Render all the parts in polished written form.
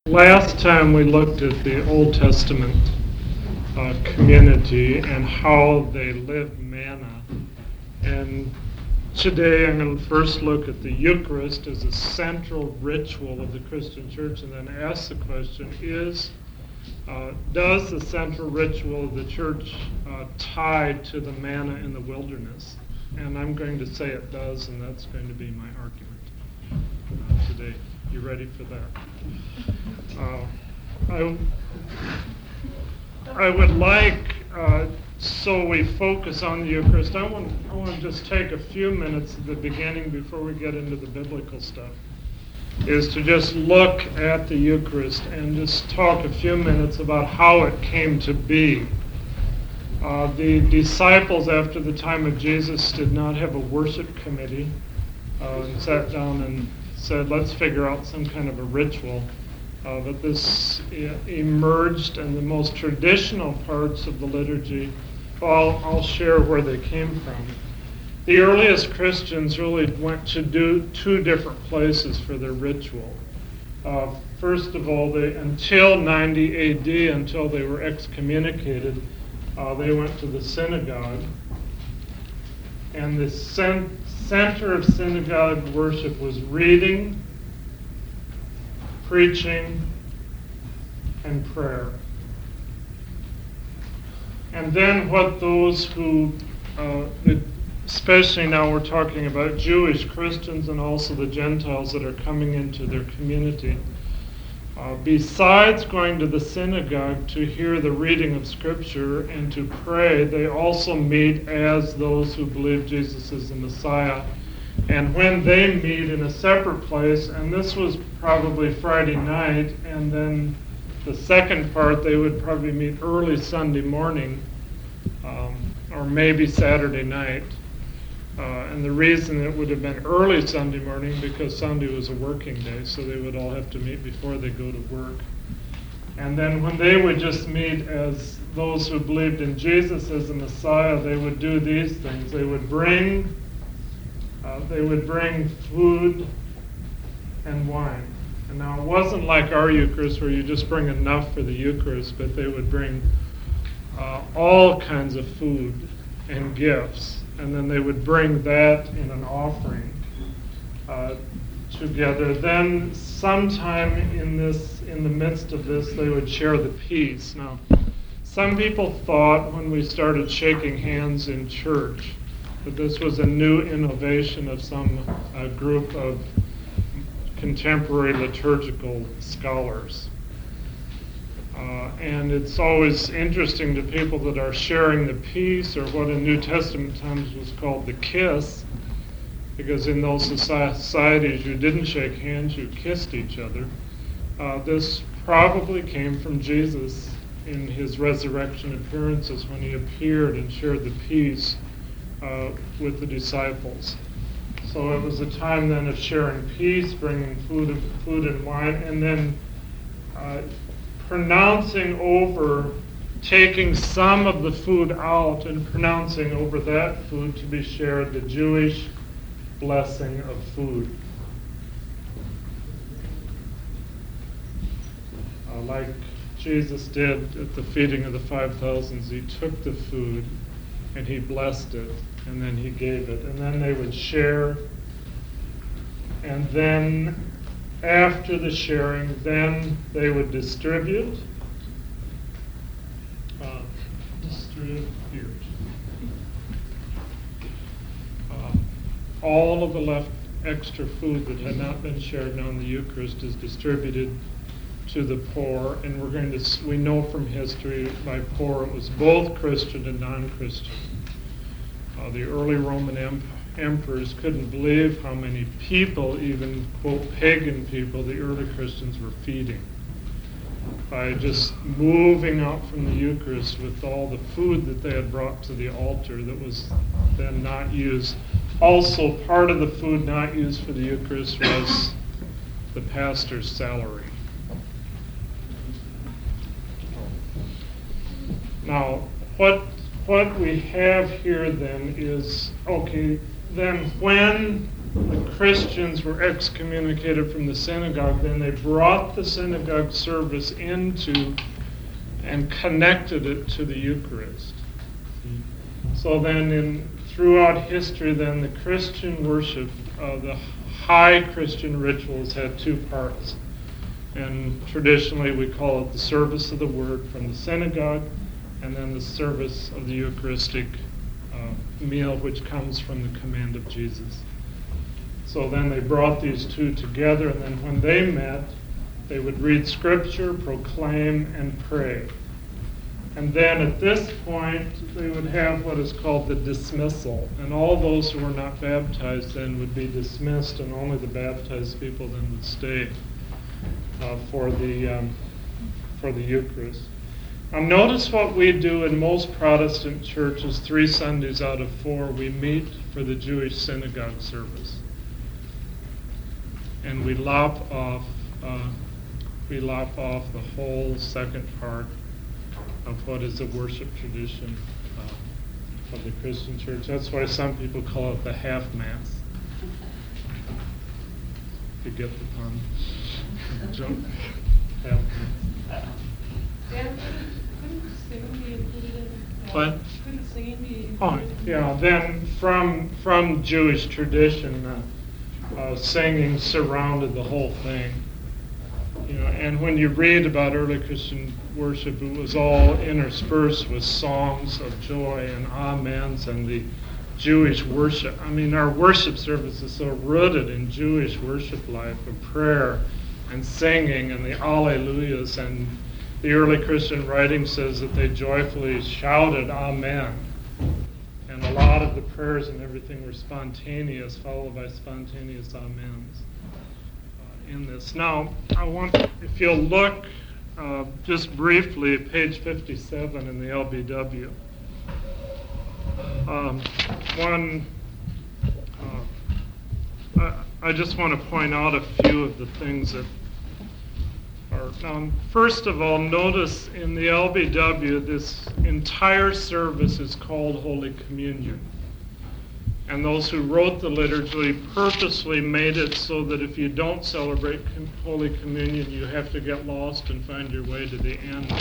Last time we looked at the Old Testament community and how they lived manna. And today I'm going to first look at the Eucharist as a central ritual of the Christian church and then ask the question, does the central ritual of the church tie to the manna in the wilderness? And I'm going to say it does, and that's going to be my argument today. You ready for that? I would like, so we focus on the Eucharist, I want to just take a few minutes at the beginning before we get into the biblical stuff, is to just look at the Eucharist and just talk a few minutes about how it came to be. The disciples, after the time of Jesus, did not have a worship committee and sat down and said, let's figure out some kind of a ritual. But this emerged, and the most traditional parts of the liturgy, I'll share where they came from. The earliest Christians really went to do two different places for their ritual. First of all, until 90 AD, until they were excommunicated, they went to the synagogue. And the center of synagogue worship was reading, preaching, and prayer. And then what those who, especially now we're talking about Jewish Christians and also the Gentiles that are coming into their community, besides going to the synagogue to hear the reading of Scripture and to pray, they also meet as those who believe Jesus is the Messiah. And when they meet in a separate place, and this was probably Friday night, and then the second part, they would probably meet early Sunday morning, or maybe Saturday night. And the reason it would have been early Sunday morning, because Sunday was a working day, so they would all have to meet before they go to work. And then when they would just meet as those who believed in Jesus as the Messiah, they would do these things. They would bring food and wine. And now it wasn't like our Eucharist where you just bring enough for the Eucharist, but they would bring all kinds of food and gifts. And then they would bring that in an offering together. Then sometime in the midst of this, they would share the peace. Now, some people thought when we started shaking hands in church that this was a new innovation of some group of contemporary liturgical scholars. And it's always interesting to people that are sharing the peace, or what in New Testament times was called the kiss, because in those societies you didn't shake hands, you kissed each other. This probably came from Jesus in his resurrection appearances when he appeared and shared the peace with the disciples. So it was a time then of sharing peace, bringing food and wine, and then pronouncing over, taking some of the food out and pronouncing over that food to be shared the Jewish blessing of food. Like Jesus did at the feeding of the 5,000, he took the food and he blessed it, and then he gave it. And then they would share, and then after the sharing, then they would distribute. All of the left extra food that had not been shared now in the Eucharist is distributed to the poor, and we know from history by poor it was both Christian and non-Christian. The early Roman emperors couldn't believe how many people, even quote pagan people, the early Christians were feeding by just moving out from the Eucharist with all the food that they had brought to the altar that was then not used. Also, part of the food not used for the Eucharist was the pastor's salary. Now, what we have here then is, okay, then when the Christians were excommunicated from the synagogue, then they brought the synagogue service into and connected it to the Eucharist. So then throughout history, then the Christian worship, the high Christian rituals had two parts. And traditionally we call it the service of the word from the synagogue, and then the service of the Eucharistic meal, which comes from the command of Jesus. So then they brought these two together, and then when they met, they would read scripture, proclaim, and pray. And then at this point, they would have what is called the dismissal. And all those who were not baptized then would be dismissed, and only the baptized people then would stay for the Eucharist. Now notice what we do in most Protestant churches 3 Sundays out of 4. We meet for the Jewish synagogue service. And we lop off the whole second part of what is the worship tradition of the Christian church. That's why some people call it the half mass. You get the pun. Half mass. Dan, couldn't singing be included in What? Couldn't singing be included Oh, yeah. Then from Jewish tradition, singing surrounded the whole thing. And when you read about early Christian worship, it was all interspersed with songs of joy and amens and the Jewish worship. I mean, our worship service is so rooted in Jewish worship life of prayer and singing and the Alleluias. And the early Christian writing says that they joyfully shouted Amen. And a lot of the prayers and everything were spontaneous, followed by spontaneous amens in this. Now, I want, if you'll look just briefly at page 57 in the LBW. I just want to point out a few of the things that are. Now, first of all, notice in the LBW, this entire service is called Holy Communion. And those who wrote the liturgy purposely made it so that if you don't celebrate Holy Communion, you have to get lost and find your way to the end.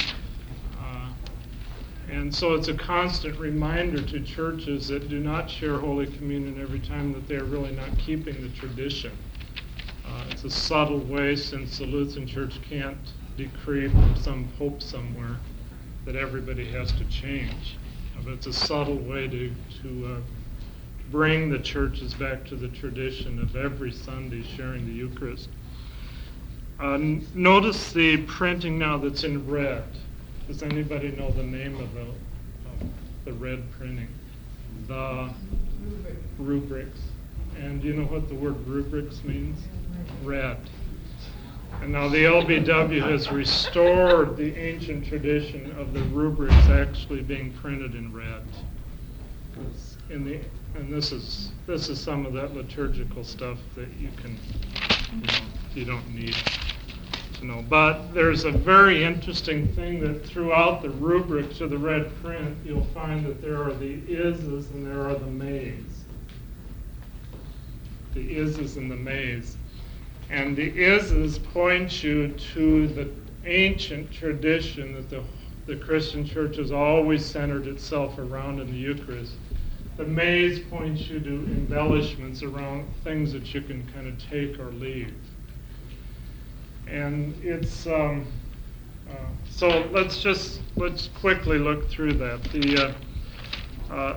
And so it's a constant reminder to churches that do not share Holy Communion every time that they're really not keeping the tradition. It's a subtle way, since the Lutheran Church can't decree from some pope somewhere that everybody has to change. But it's a subtle way to bring the churches back to the tradition of every Sunday sharing the Eucharist. Notice the printing now that's in red. Does anybody know the name of the red printing? The rubrics. And do you know what the word rubrics means? Red. And now the LBW has restored the ancient tradition of the rubrics actually being printed in red. And this is some of that liturgical stuff that you don't need to know. But there's a very interesting thing that throughout the rubrics or the red print, you'll find that there are the ises and there are the mays. The ises and the mays. And the ises point you to the ancient tradition that the Christian church has always centered itself around in the Eucharist. The mays point you to embellishments around things that you can kind of take or leave. And it's so let's quickly look through that. The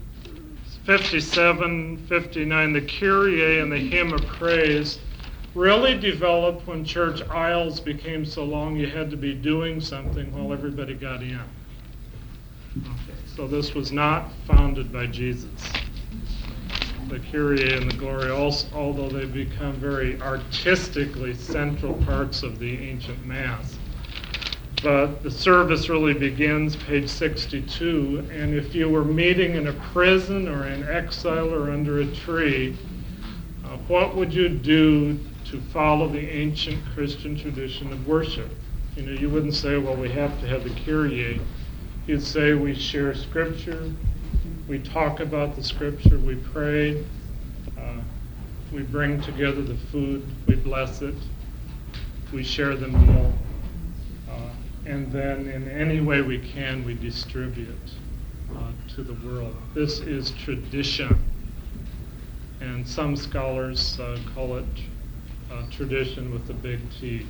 57, 59, the Kyrie and the hymn of praise really developed when church aisles became so long you had to be doing something while everybody got in. Okay. So this was not founded by Jesus. The Kyrie and the Gloria, although they've become very artistically central parts of the ancient Mass. But the service really begins, page 62, and if you were meeting in a prison or in exile or under a tree, what would you do to follow the ancient Christian tradition of worship? You wouldn't say, well, we have to have the Kyrie. You'd say we share Scripture, we talk about the Scripture, we pray, we bring together the food, we bless it, we share the meal, and then in any way we can, we distribute to the world. This is tradition, and some scholars call it tradition with a big T.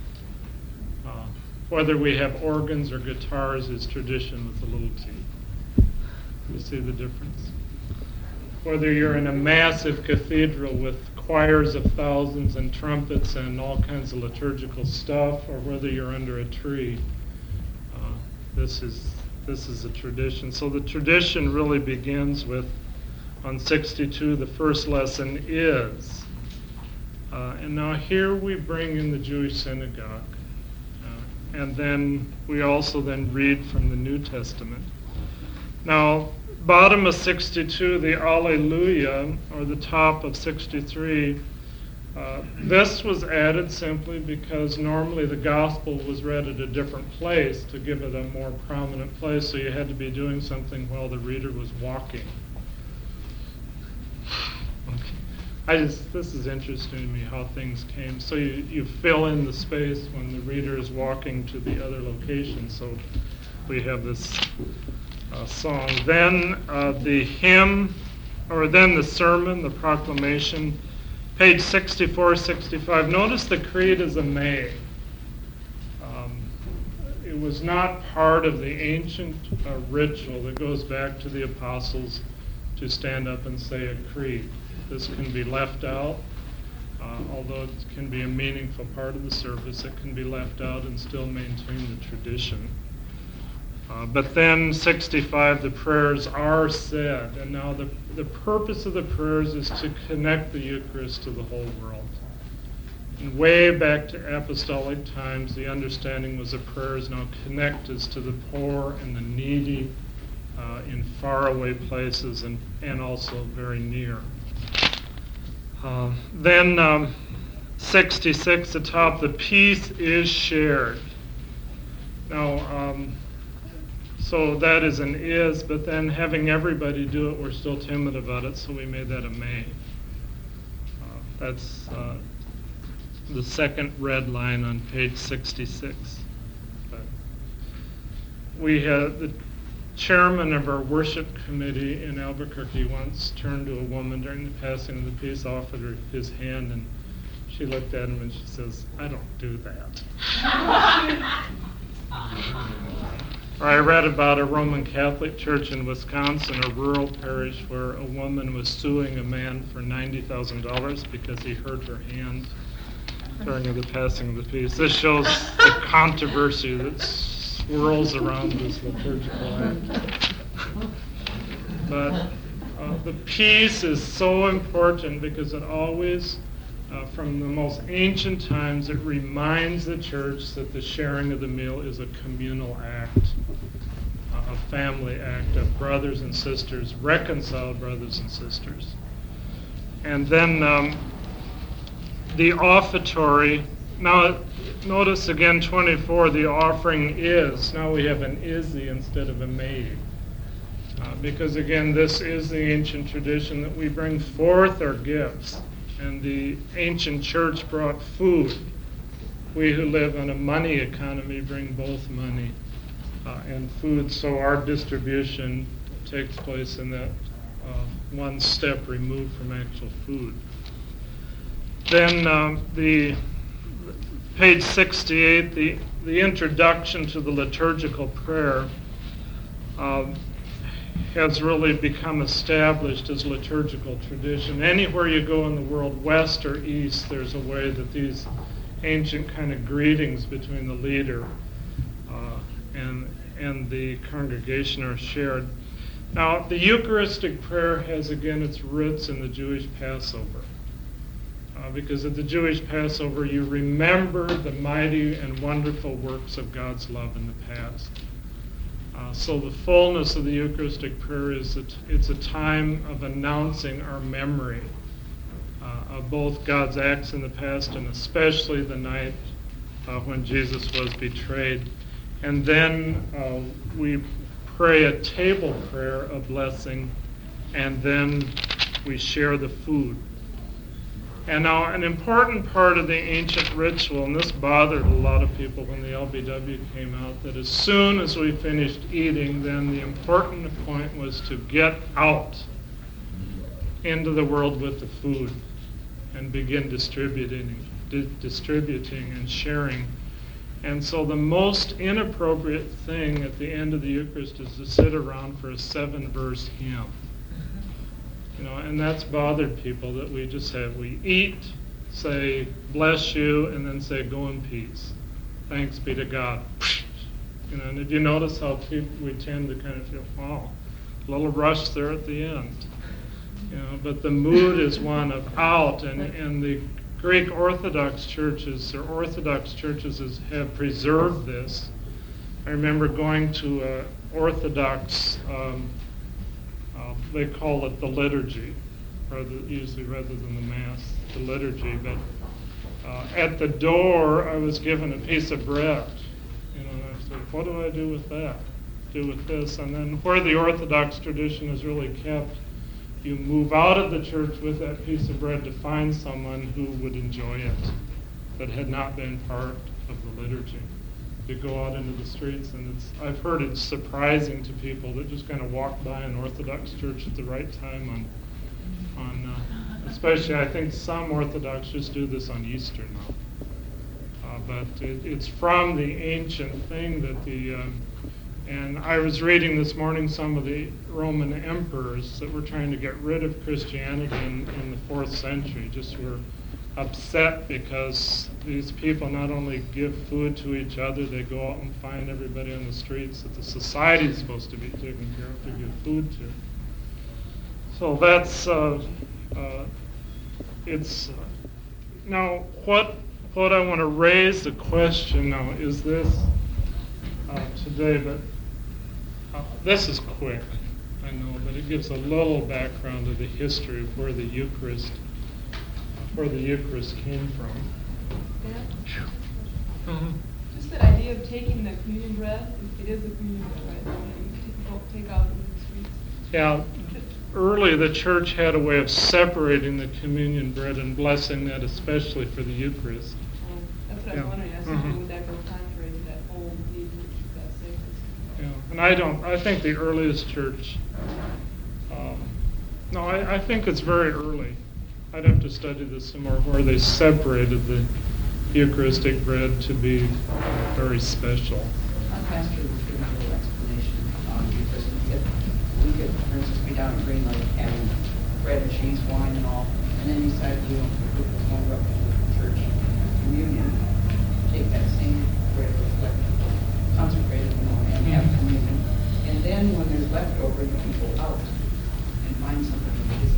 Whether we have organs or guitars is tradition with a little t. You see the difference? Whether you're in a massive cathedral with choirs of thousands and trumpets and all kinds of liturgical stuff, or whether you're under a tree, this is a tradition. So the tradition really begins with, on 62, the first lesson is. And now here we bring in the Jewish synagogue. And then we also then read from the New Testament. Now, bottom of 62, the Alleluia, or the top of 63, this was added simply because normally the gospel was read at a different place to give it a more prominent place, so you had to be doing something while the reader was walking. This is interesting to me how things came. So you fill in the space when the reader is walking to the other location. So we have this song. Then the hymn, or then the sermon, the proclamation, page 64, 65. Notice the creed is a may. It was not part of the ancient ritual that goes back to the apostles to stand up and say a creed. This can be left out, although it can be a meaningful part of the service. It can be left out and still maintain the tradition. But then 65, the prayers are said. And now the purpose of the prayers is to connect the Eucharist to the whole world. And way back to apostolic times, the understanding was that prayers now connect us to the poor and the needy in faraway places and also very near. Then 66 atop, the peace is shared. Now, so that is an is, but then having everybody do it, we're still timid about it, so we made that a may. That's the second red line on page 66. But we had the chairman of our worship committee in Albuquerque once turned to a woman during the passing of the peace, offered her his hand, and she looked at him and she says, "I don't do that." Or I read about a Roman Catholic church in Wisconsin, a rural parish, where a woman was suing a man for $90,000 because he hurt her hand during the passing of the peace. This shows the controversy that swirls around this liturgical act. But the peace is so important because it always, from the most ancient times, it reminds the church that the sharing of the meal is a communal act, a family act of brothers and sisters, reconciled brothers and sisters. And then the offertory. Now, notice again 24, the offering is. Now we have an isy instead of a may. Because again, this is the ancient tradition that we bring forth our gifts. And the ancient church brought food. We who live on a money economy bring both money and food. So our distribution takes place in that one step removed from actual food. Then the page 68, the introduction to the liturgical prayer has really become established as liturgical tradition. Anywhere you go in the world, west or east, there's a way that these ancient kind of greetings between the leader and the congregation are shared. Now, the Eucharistic prayer has again its roots in the Jewish Passover. Because at the Jewish Passover, you remember the mighty and wonderful works of God's love in the past. So the fullness of the Eucharistic prayer is it's a time of announcing our memory of both God's acts in the past and especially the night when Jesus was betrayed. And then we pray a table prayer of blessing, and then we share the food. And now an important part of the ancient ritual, and this bothered a lot of people when the LBW came out, that as soon as we finished eating, then the important point was to get out into the world with the food and begin distributing and sharing. And so the most inappropriate thing at the end of the Eucharist is to sit around for a 7-verse hymn. And that's bothered people, that we eat, say, bless you, and then say, go in peace. Thanks be to God. And if you notice how we tend to kind of feel, wow, a little rush there at the end. But the mood is one of out, and the Greek Orthodox churches have preserved this. I remember going to an Orthodox, they call it the liturgy, usually rather than the Mass, the liturgy. But at the door, I was given a piece of bread. And I said, what do I do with that? Do with this? And then where the Orthodox tradition is really kept, you move out of the church with that piece of bread to find someone who would enjoy it, that had not been part of the liturgy. You go out into the streets, and I've heard it's surprising to people that just kind of walk by an Orthodox church at the right time especially I think some Orthodox just do this on Easter now. But it's from the ancient thing that and I was reading this morning some of the Roman emperors that were trying to get rid of Christianity in the 4th century, just were upset because these people not only give food to each other, they go out and find everybody on the streets that the society is supposed to be taking care of to give food to. So that's it's now what I want to raise the question now is this today, but this is quick, I know, but it gives a little background of the history of where the Eucharist came from. Yeah. Mm-hmm. Just that idea of taking the communion bread, it is the communion bread, right? People take out in the streets. Yeah, early the church had a way of separating the communion bread and blessing that, especially for the Eucharist. That's what I was wondering. I was thinking, would that go contrary to that old need to keep that sacred? Yeah, and I think the earliest church, I think it's very early. I'd have to study this some more, where they separated the Eucharistic bread to be very special. Our pastor was giving a little explanation because we could, for instance, be down at Green Lake having bread and cheese, wine and all, and then decide to put the one up to the church communion, take that same bread that's left, consecrated, and have communion. And then when there's leftover, you can go out and find something to visit.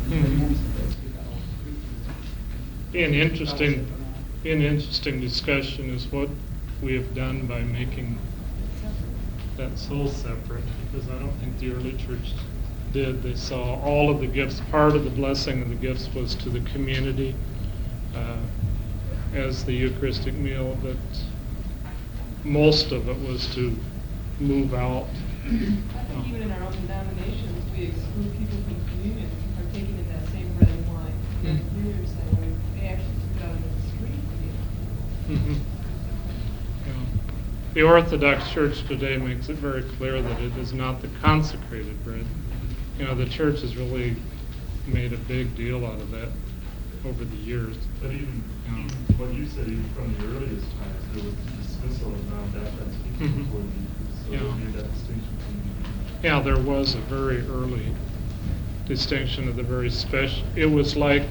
An interesting discussion is what we have done by making that so separate, because I don't think the early church did. They saw all of the gifts, part of the blessing of the gifts was to the community as the Eucharistic meal, but most of it was to move out. I think even in our own denominations, we exclude people from communion from partaking in that same bread and wine. And the communion saying they actually took it out into the street. Mm-hmm. The Orthodox Church today makes it very clear that it is not the consecrated bread. The Church has really made a big deal out of that over the years. But even what you said, even from the earliest times, there was dismissal of non-baptized people before the Eucharist. So they made that distinction. Yeah, there was a very early distinction of the very special. It was like,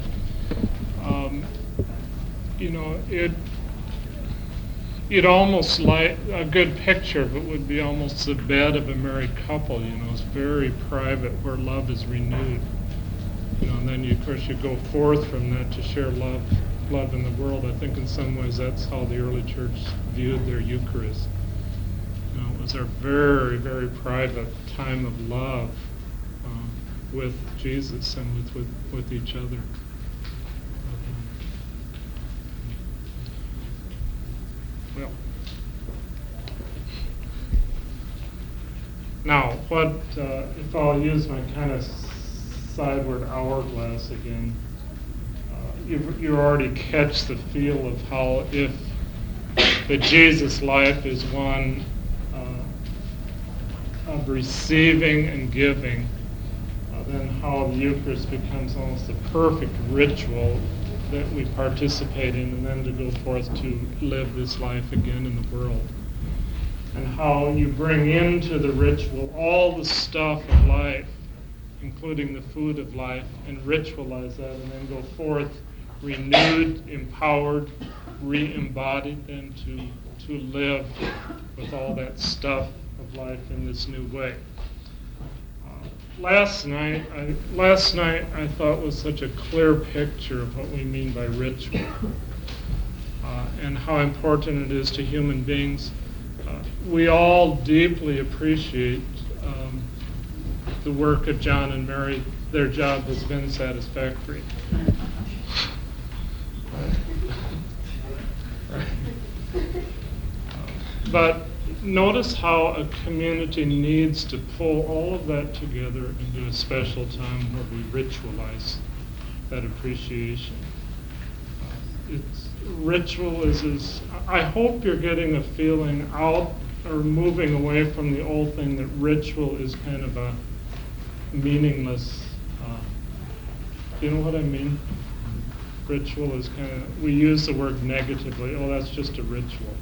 it almost like a good picture of it would be almost the bed of a married couple. It's very private, where love is renewed. And then of course you go forth from that to share love in the world. I think in some ways that's how the early church viewed their Eucharist. It was a very, very private time of love with Jesus and with each other. Well, now what if I'll use my kind of sideward hourglass again? you already catch the feel of how if the Jesus life is one of receiving and giving, then how the Eucharist becomes almost the perfect ritual that we participate in, and then to go forth to live this life again in the world. And how you bring into the ritual all the stuff of life, including the food of life, and ritualize that, and then go forth renewed, empowered, re-embodied, and to live with all that stuff of life in this new way. Last night I thought was such a clear picture of what we mean by ritual, and how important it is to human beings. We all deeply appreciate the work of John and Mary. Their job has been satisfactory. But notice how a community needs to pull all of that together into a special time where we ritualize that appreciation. Ritual is, I hope you're getting a feeling out or moving away from the old thing that ritual is kind of a meaningless, you know what I mean? Ritual is kind of, we use the word negatively, oh, that's just a ritual.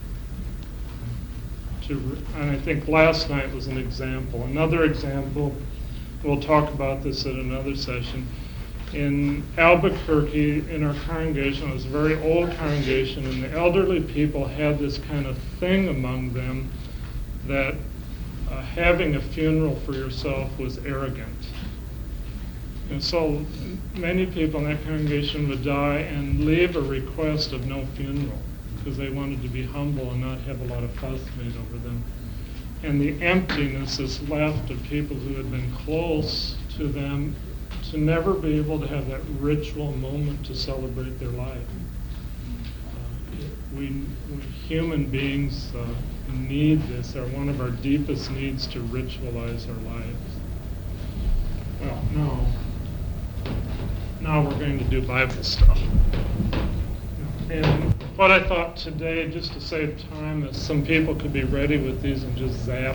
And I think last night was an example. Another example, we'll talk about this at another session. In Albuquerque, in our congregation, it was a very old congregation, and the elderly people had this kind of thing among them that having a funeral for yourself was arrogant. And so many people in that congregation would die and leave a request of no funeral, because they wanted to be humble and not have a lot of fuss made over them. And the emptiness is left of people who had been close to them to never be able to have that ritual moment to celebrate their life. We human beings need this, or one of our deepest needs, to ritualize our lives. Well, now we're going to do Bible stuff. And what I thought today, just to save time, is some people could be ready with these and just zap.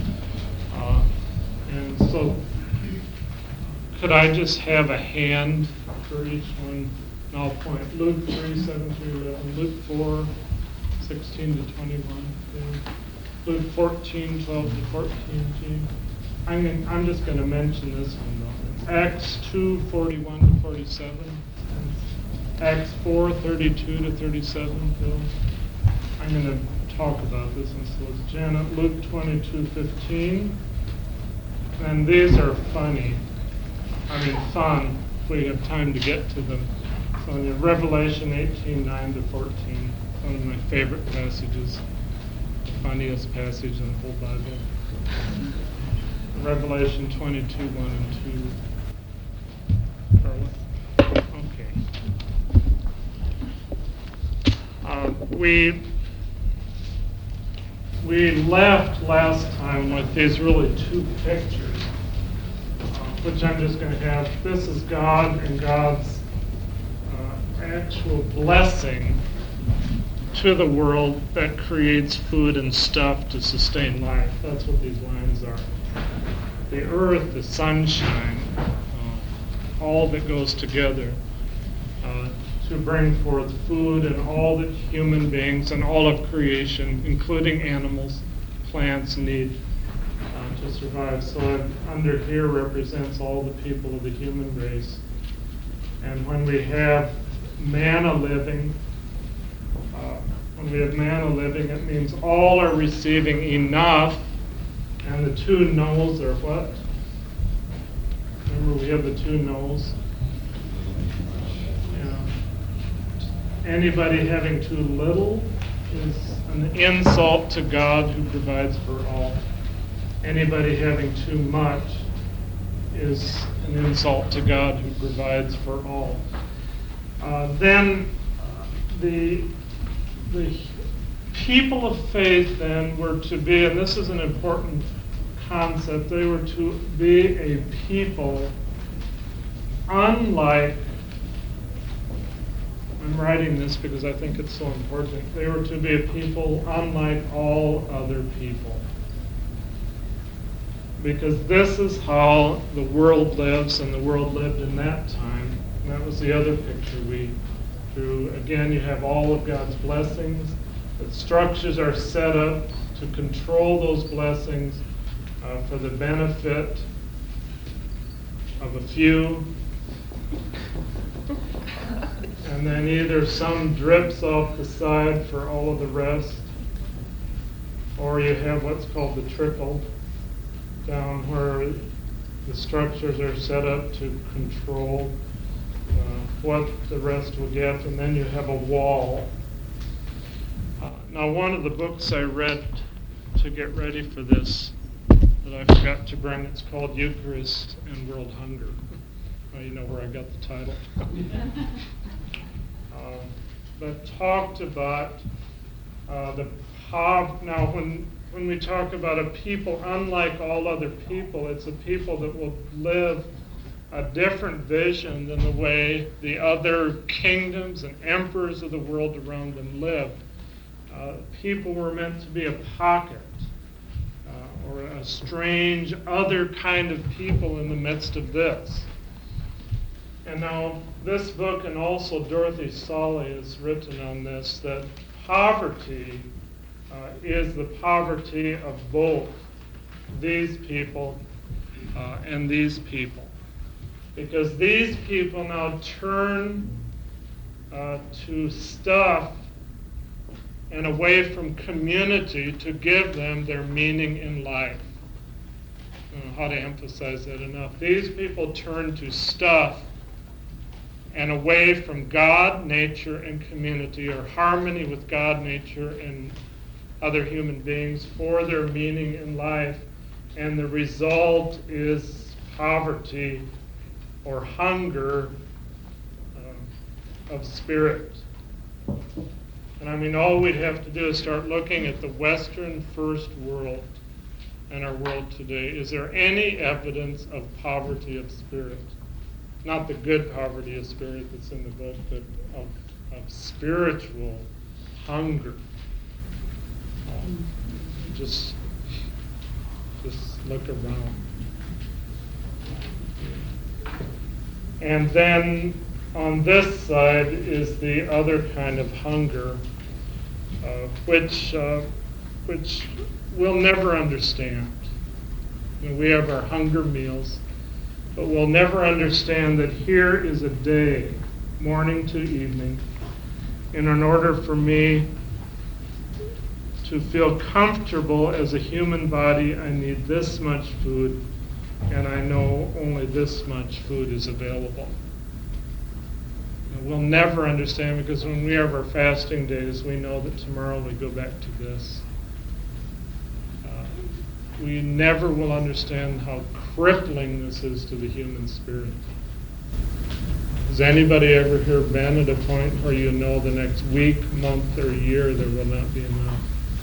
And so, could I just have a hand for each one? And I'll point. Luke 3, 7 through 11. Luke 4, 16 to 21. Luke 14, 12 to 14. I'm just going to mention this one, though. Acts 2, 41 to 47. Acts 4, 32 to 37, Bill. I'm going to talk about this one. So it's Janet, Luke 22, 15. And these are funny. Fun, if we have time to get to them. So in Revelation 18, 9 to 14, one of my favorite passages, the funniest passage in the whole Bible. Revelation 22, 1 and 2. Carla? Okay. We left last time with these really two pictures, which I'm just going to have. This is God and God's actual blessing to the world that creates food and stuff to sustain life. That's what these lines are. The earth, the sunshine, all that goes together to bring forth food, and all that human beings and all of creation, including animals, plants, need to survive. So under here represents all the people of the human race. And when we have manna living, it means all are receiving enough, and the two no's are what? Remember, we have the two no's. Anybody having too little is an insult to God who provides for all. Anybody having too much is an insult to God who provides for all. Then the people of faith then were to be, and this is an important concept, they were to be a people unlike I'm writing this because I think it's so important. They were to be a people unlike all other people. Because this is how the world lives, and the world lived in that time. And that was the other picture we drew. Again, you have all of God's blessings. The structures are set up to control those blessings for the benefit of a few. And then either some drips off the side for all of the rest, or you have what's called the trickle down, where the structures are set up to control what the rest will get, and then you have a wall. Now, one of the books I read to get ready for this that I forgot to bring, it's called Eucharist and World Hunger. Well, you know where I got the title. But talked about now when we talk about a people unlike all other people, it's a people that will live a different vision than the way the other kingdoms and emperors of the world around them lived. People were meant to be a pocket or a strange other kind of people in the midst of this. And now this book, and also Dorothy Solly has written on this, that poverty is the poverty of both these people and these people. Because these people now turn to stuff and away from community to give them their meaning in life. I don't know how to emphasize that enough. These people turn to stuff and away from God, nature, and community, or harmony with God, nature, and other human beings for their meaning in life. And the result is poverty or hunger of spirit. And I mean, all we'd have to do is start looking at the Western first world and our world today. Is there any evidence of poverty of spirit? Not the good poverty of spirit that's in the book, but of spiritual hunger. Just look around. And then on this side is the other kind of hunger, which we'll never understand. You know, we have our hunger meals, but we'll never understand that here is a day, morning to evening, and in order for me to feel comfortable as a human body, I need this much food, and I know only this much food is available. And we'll never understand, because when we have our fasting days, we know that tomorrow we go back to this. We never will understand how crippling this is to the human spirit. Has anybody ever here been at a point where you know the next week, month, or year there will not be enough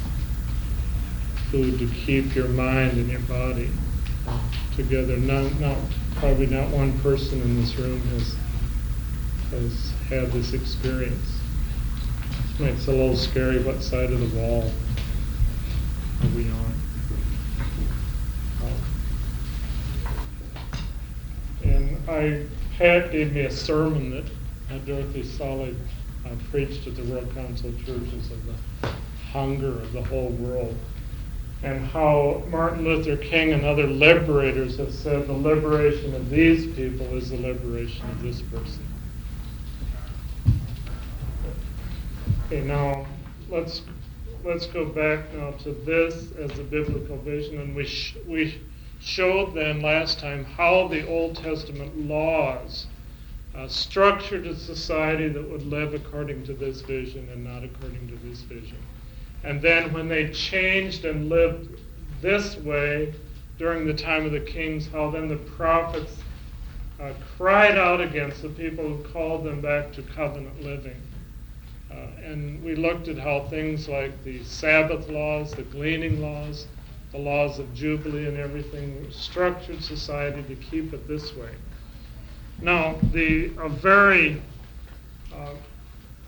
food to keep your mind and your body together? Probably not one person in this room has had this experience. It makes it a little scary. What side of the wall are we on? And Pat gave me a sermon that Dorothy Solly preached at the World Council of Churches of the hunger of the whole world, and how Martin Luther King and other liberators have said the liberation of these people is the liberation of this person. Okay, now let's go back now to this as the biblical vision, and we showed then last time how the Old Testament laws structured a society that would live according to this vision and not according to this vision. And then when they changed and lived this way during the time of the kings, how then the prophets cried out against the people who called them back to covenant living. And we looked at how things like the Sabbath laws, the gleaning laws, the laws of Jubilee and everything structured society to keep it this way. Now, a very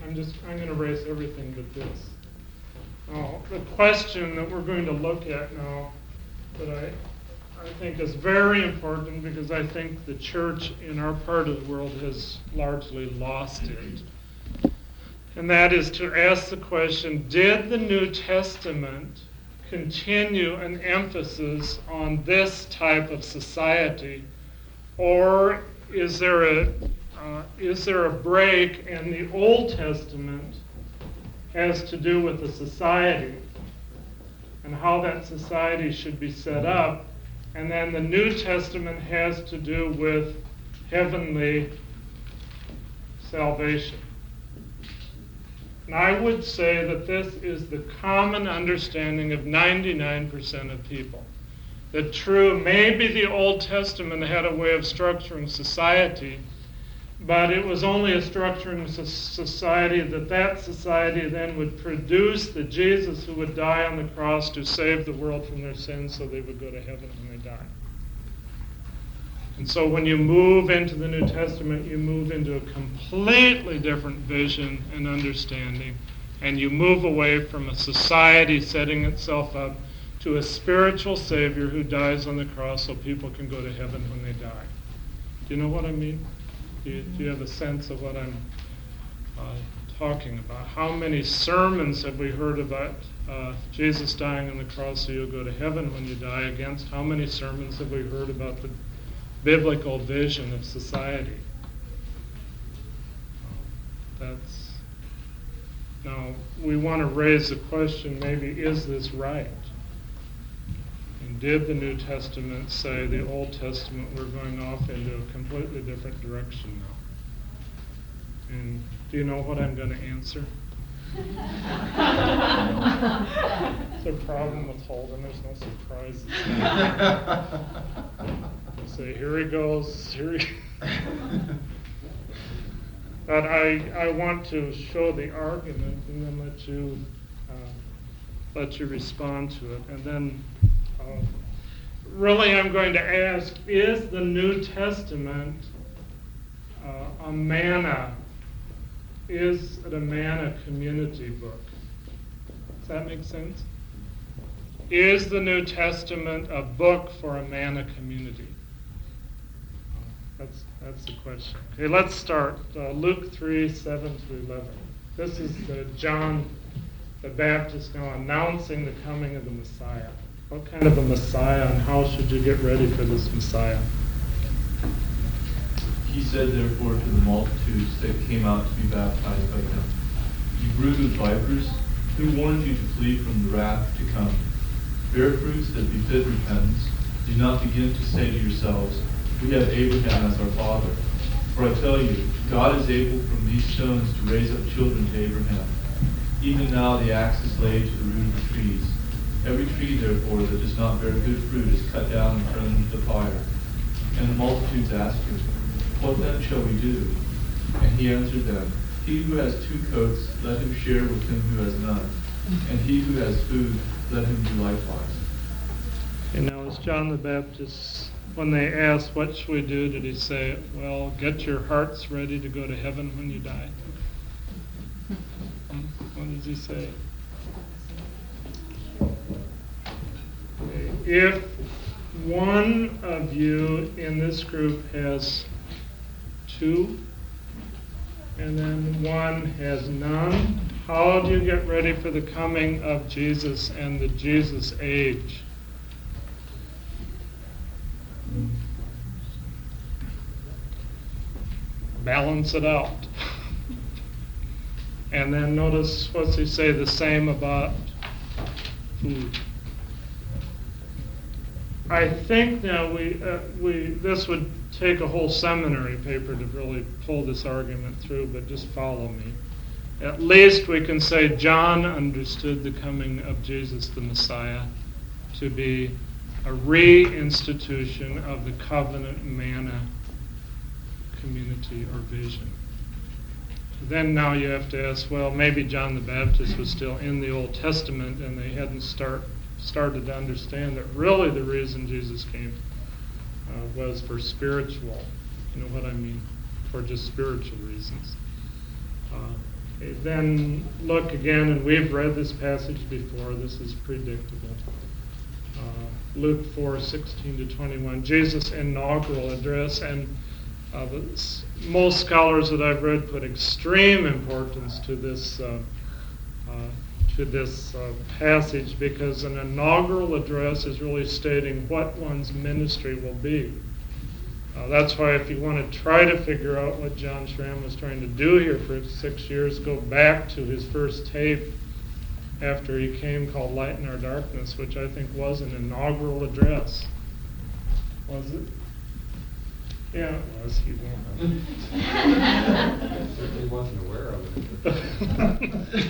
I'm going to erase everything but this. Now, the question that we're going to look at now that I think is very important, because I think the church in our part of the world has largely lost it. And that is to ask the question, did the New Testament continue an emphasis on this type of society, or is there a break, and the Old Testament has to do with the society and how that society should be set up, and then the New Testament has to do with heavenly salvation? And I would say that this is the common understanding of 99% of people. That true, maybe the Old Testament had a way of structuring society, but it was only a structuring society that society then would produce the Jesus who would die on the cross to save the world from their sins so they would go to heaven when they die. And so when you move into the New Testament, you move into a completely different vision and understanding, and you move away from a society setting itself up to a spiritual Savior who dies on the cross so people can go to heaven when they die. Do you know what I mean? Do you have a sense of what I'm talking about? How many sermons have we heard about Jesus dying on the cross so you'll go to heaven when you die, against how many sermons have we heard about the biblical vision of society? Now, we want to raise the question, maybe, is this right? And did the New Testament say the Old Testament, we're going off into a completely different direction now? And do you know what I'm going to answer? It's a problem with Holden. There's no surprises. You say, here he goes. But I want to show the argument and then let you respond to it. And then really I'm going to ask, is the New Testament a manna? Is it a manna community book? Does that make sense? Is the New Testament a book for a manna community? That's the question. Okay, let's start. Luke 3, 7 to 11. This is John the Baptist now announcing the coming of the Messiah. What kind of a Messiah, and how should you get ready for this Messiah? He said, therefore, to the multitudes that came out to be baptized by him, "You brood of vipers, who warned you to flee from the wrath to come? Bear fruits that befit repentance. Do not begin to say to yourselves, 'We have Abraham as our father.' For I tell you, God is able from these stones to raise up children to Abraham. Even now the axe is laid to the root of the trees. Every tree, therefore, that does not bear good fruit is cut down and thrown into the fire." And the multitudes asked him, "What then shall we do?" And he answered them, "He who has 2 coats, let him share with him who has none. And he who has food, let him do likewise." And now, as John the Baptist, when they asked, what should we do, did he say, well, get your hearts ready to go to heaven when you die? What does he say? If one of you in this group has 2, and then one has none, how do you get ready for the coming of Jesus and the Jesus age? Balance it out. And then notice, what's he say, the same about food. I think now this would take a whole seminary paper to really pull this argument through, but just follow me. At least we can say John understood the coming of Jesus the Messiah to be a reinstitution of the covenant manna community or vision. Then now you have to ask, well, maybe John the Baptist was still in the Old Testament and they hadn't started to understand that really the reason Jesus came was for spiritual, you know what I mean, for just spiritual reasons. Then look again, and we've read this passage before, this is predictable. Luke 4:16-21, Jesus' inaugural address, and most scholars that I've read put extreme importance to this passage, because an inaugural address is really stating what one's ministry will be. That's why if you want to try to figure out what John Schramm was trying to do here for 6 years, go back to his first tape after he came called Light in Our Darkness, which I think was an inaugural address. Was it? Yeah, it was. He won't. Certainly wasn't aware of it.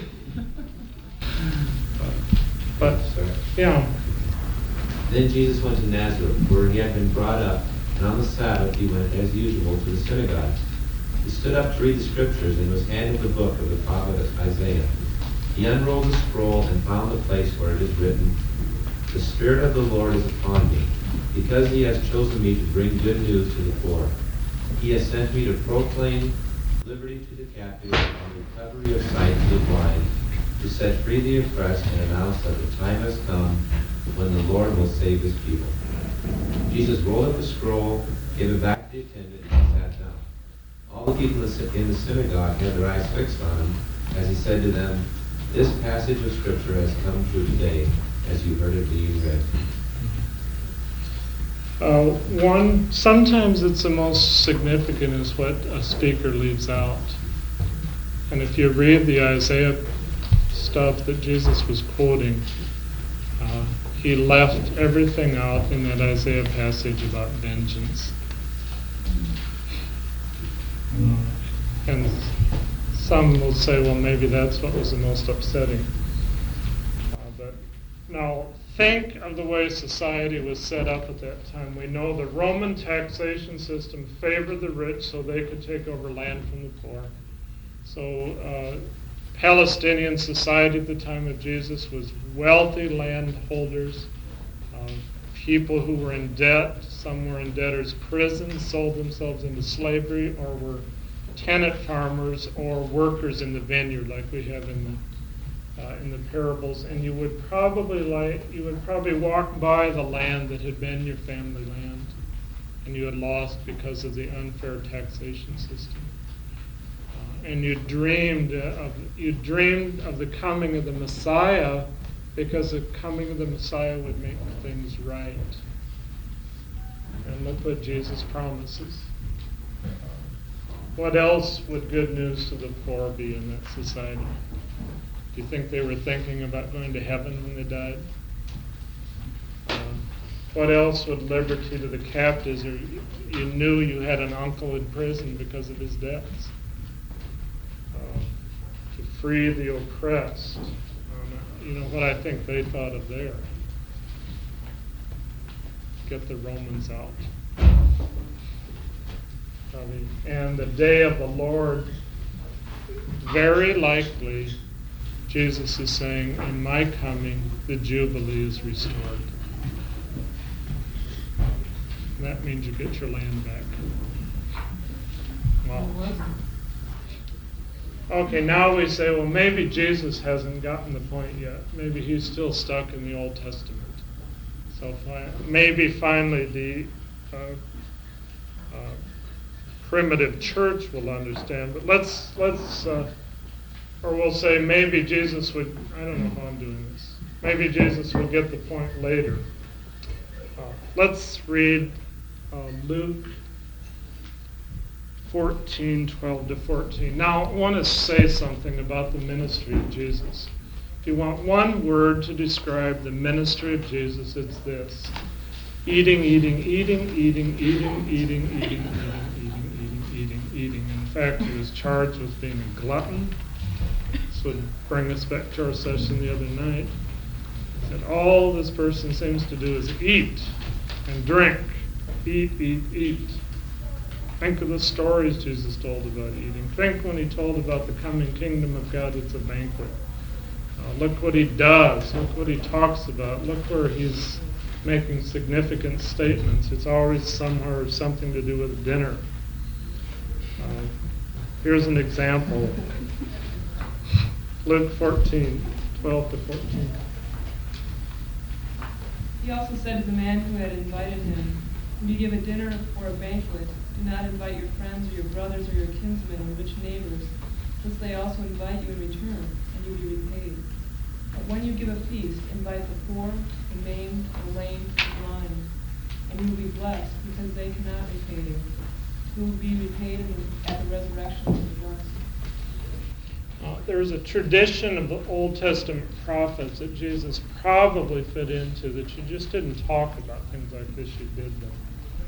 But, yeah. Then Jesus went to Nazareth, where he had been brought up, and on the Sabbath he went as usual to the synagogue. He stood up to read the scriptures and was handed the book of the prophet Isaiah. He unrolled the scroll and found the place where it is written, "The Spirit of the Lord is upon me, because he has chosen me to bring good news to the poor. He has sent me to proclaim liberty to the captives and recovery of sight to the blind, to set free the oppressed and announce that the time has come when the Lord will save his people." Jesus rolled up the scroll, gave it back to the attendant, and sat down. All the people in the synagogue had their eyes fixed on him as he said to them, "This passage of Scripture has come true today, as you heard it being read." Sometimes it's the most significant is what a speaker leaves out. And if you read the Isaiah stuff that Jesus was quoting, he left everything out in that Isaiah passage about vengeance. And some will say, well, maybe that's what was the most upsetting. But now, think of the way society was set up at that time. We know the Roman taxation system favored the rich so they could take over land from the poor. So Palestinian society at the time of Jesus was wealthy landholders, people who were in debt. Some were in debtors' prisons, sold themselves into slavery, or were tenant farmers or workers in the vineyard, like we have in the parables. And you would probably walk by the land that had been your family land, and you had lost because of the unfair taxation system. And you dreamed of the coming of the Messiah, because the coming of the Messiah would make things right. And look what Jesus promises. What else would good news to the poor be in that society? Do you think they were thinking about going to heaven when they died? What else would liberty to the captives, or you knew you had an uncle in prison because of his debts? To free the oppressed. You know what I think they thought of there? Get the Romans out. Probably. And the day of the Lord, very likely, Jesus is saying, in my coming, the Jubilee is restored. That means you get your land back. Wow. Okay, now we say, well, maybe Jesus hasn't gotten the point yet. Maybe he's still stuck in the Old Testament. So maybe finally the primitive church will understand. But or we'll say maybe Jesus would, I don't know how I'm doing this. Maybe Jesus will get the point later. Let's read Luke 14:12-14. Now, I want to say something about the ministry of Jesus. If you want one word to describe the ministry of Jesus, it's this: eating, eating, eating, eating, eating, eating, eating, eating, eating, eating, eating, eating. In fact, he was charged with being a glutton. This would bring us back to our session the other night. That all this person seems to do is eat and drink. Eat, eat, eat. Think of the stories Jesus told about eating. Think when he told about the coming kingdom of God, it's a banquet. Look what he does. Look what he talks about. Look where he's making significant statements. It's always somewhere something to do with dinner. Here's an example. Luke 14, 12 to 14. He also said to the man who had invited him, "When you give a dinner or a banquet, do not invite your friends or your brothers or your kinsmen or rich neighbors, lest they also invite you in return, and you be repaid. But when you give a feast, invite the poor, the maimed, the lame, the blind, and you will be blessed, because they cannot repay you. You will be repaid at the resurrection of the just." There's a tradition of the Old Testament prophets that Jesus probably fit into, that you just didn't talk about things like this, you did them.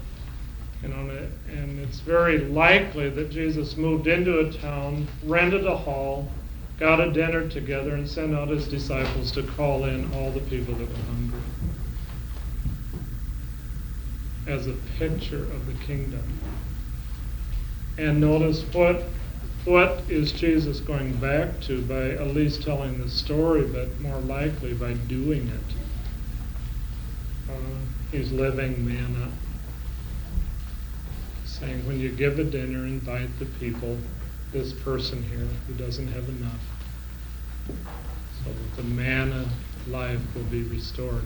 And it's very likely that Jesus moved into a town, rented a hall, got a dinner together, and sent out his disciples to call in all the people that were hungry, as a picture of the kingdom. And notice what is Jesus going back to by at least telling the story, but more likely by doing it. He's living manna, saying when you give a dinner, invite the people, this person here who doesn't have enough, so that the manna life will be restored.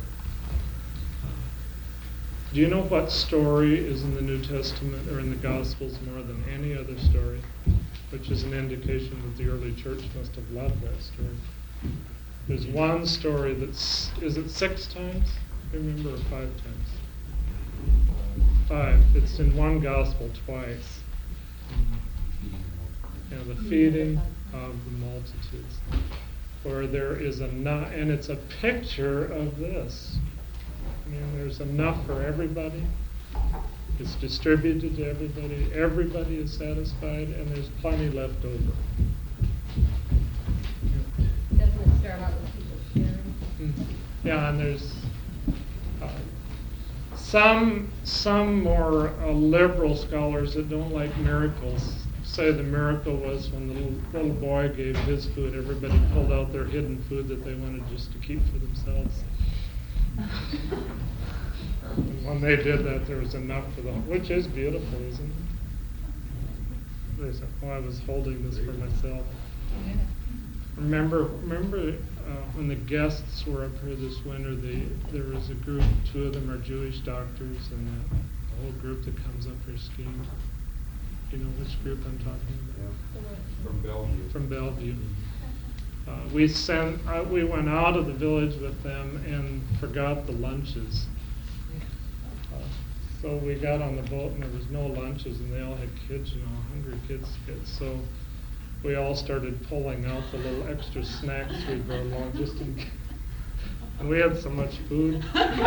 Do you know what story is in the New Testament or in the Gospels more than any other story? Which is an indication that the early church must have loved that story. There's one story that's, is it 6 times? I remember, or 5 times? 5. It's in one gospel twice. The feeding of the multitudes. Where there is enough, and it's a picture of this. There's enough for everybody. It's distributed to everybody. Everybody is satisfied, and there's plenty left over. Doesn't it start out with people sharing? Yeah, and there's some more liberal scholars that don't like miracles say the miracle was when the little boy gave his food. Everybody pulled out their hidden food that they wanted just to keep for themselves. And when they did that, there was enough for them, which is beautiful, isn't it? They said, "Oh, I was holding this for myself." Remember when the guests were up here this winter, there was a group, 2 of them are Jewish doctors, and the whole group that comes up here skiing. Do you know which group I'm talking about? From Bellevue. We went out of the village with them and forgot the lunches. So we got on the boat and there was no lunches, and they all had kids, hungry kids. So we all started pulling out the little extra snacks we brought along just in case. And we had so much food.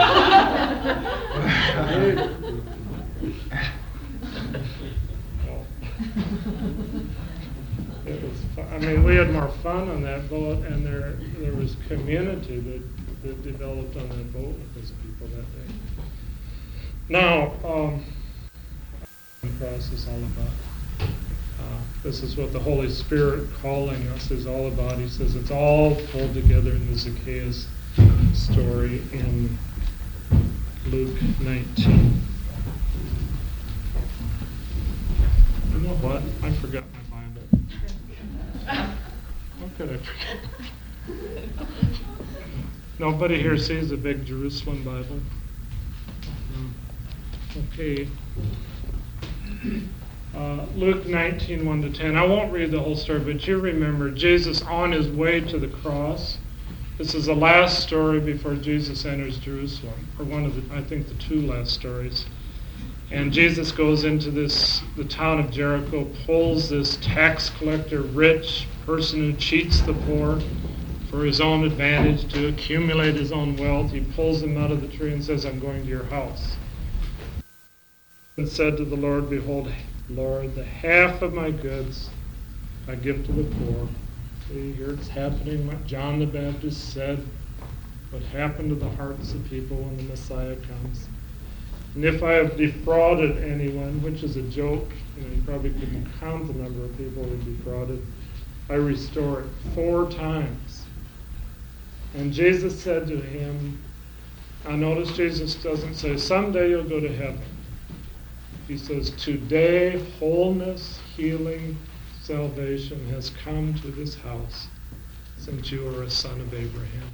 It was fun. We had more fun on that boat, and there was community that developed on that boat with those people that day. Now, cross is all about. This is what the Holy Spirit calling us is all about. He says it's all pulled together in the Zacchaeus story in Luke 19. You know what? I forgot my Bible. How could I forget? Nobody here sees a big Jerusalem Bible? Okay. Luke 19, 1 to 10. I won't read the whole story, but you remember Jesus on his way to the cross. This is the last story before Jesus enters Jerusalem, or one of the 2 last stories. And Jesus goes into the town of Jericho, pulls this tax collector, rich person who cheats the poor for his own advantage, to accumulate his own wealth. He pulls him out of the tree and says, "I'm going to your house." And said to the Lord, "Behold, Lord, the half of my goods I give to the poor." See, here it's happening what John the Baptist said, what happened to the hearts of people when the Messiah comes. "And if I have defrauded anyone," which is a joke, you probably couldn't count the number of people who defrauded, "I restore it 4 times. And Jesus said to him, I notice Jesus doesn't say, "Someday you'll go to heaven." He says, "Today, wholeness, healing, salvation has come to this house, since you are a son of Abraham.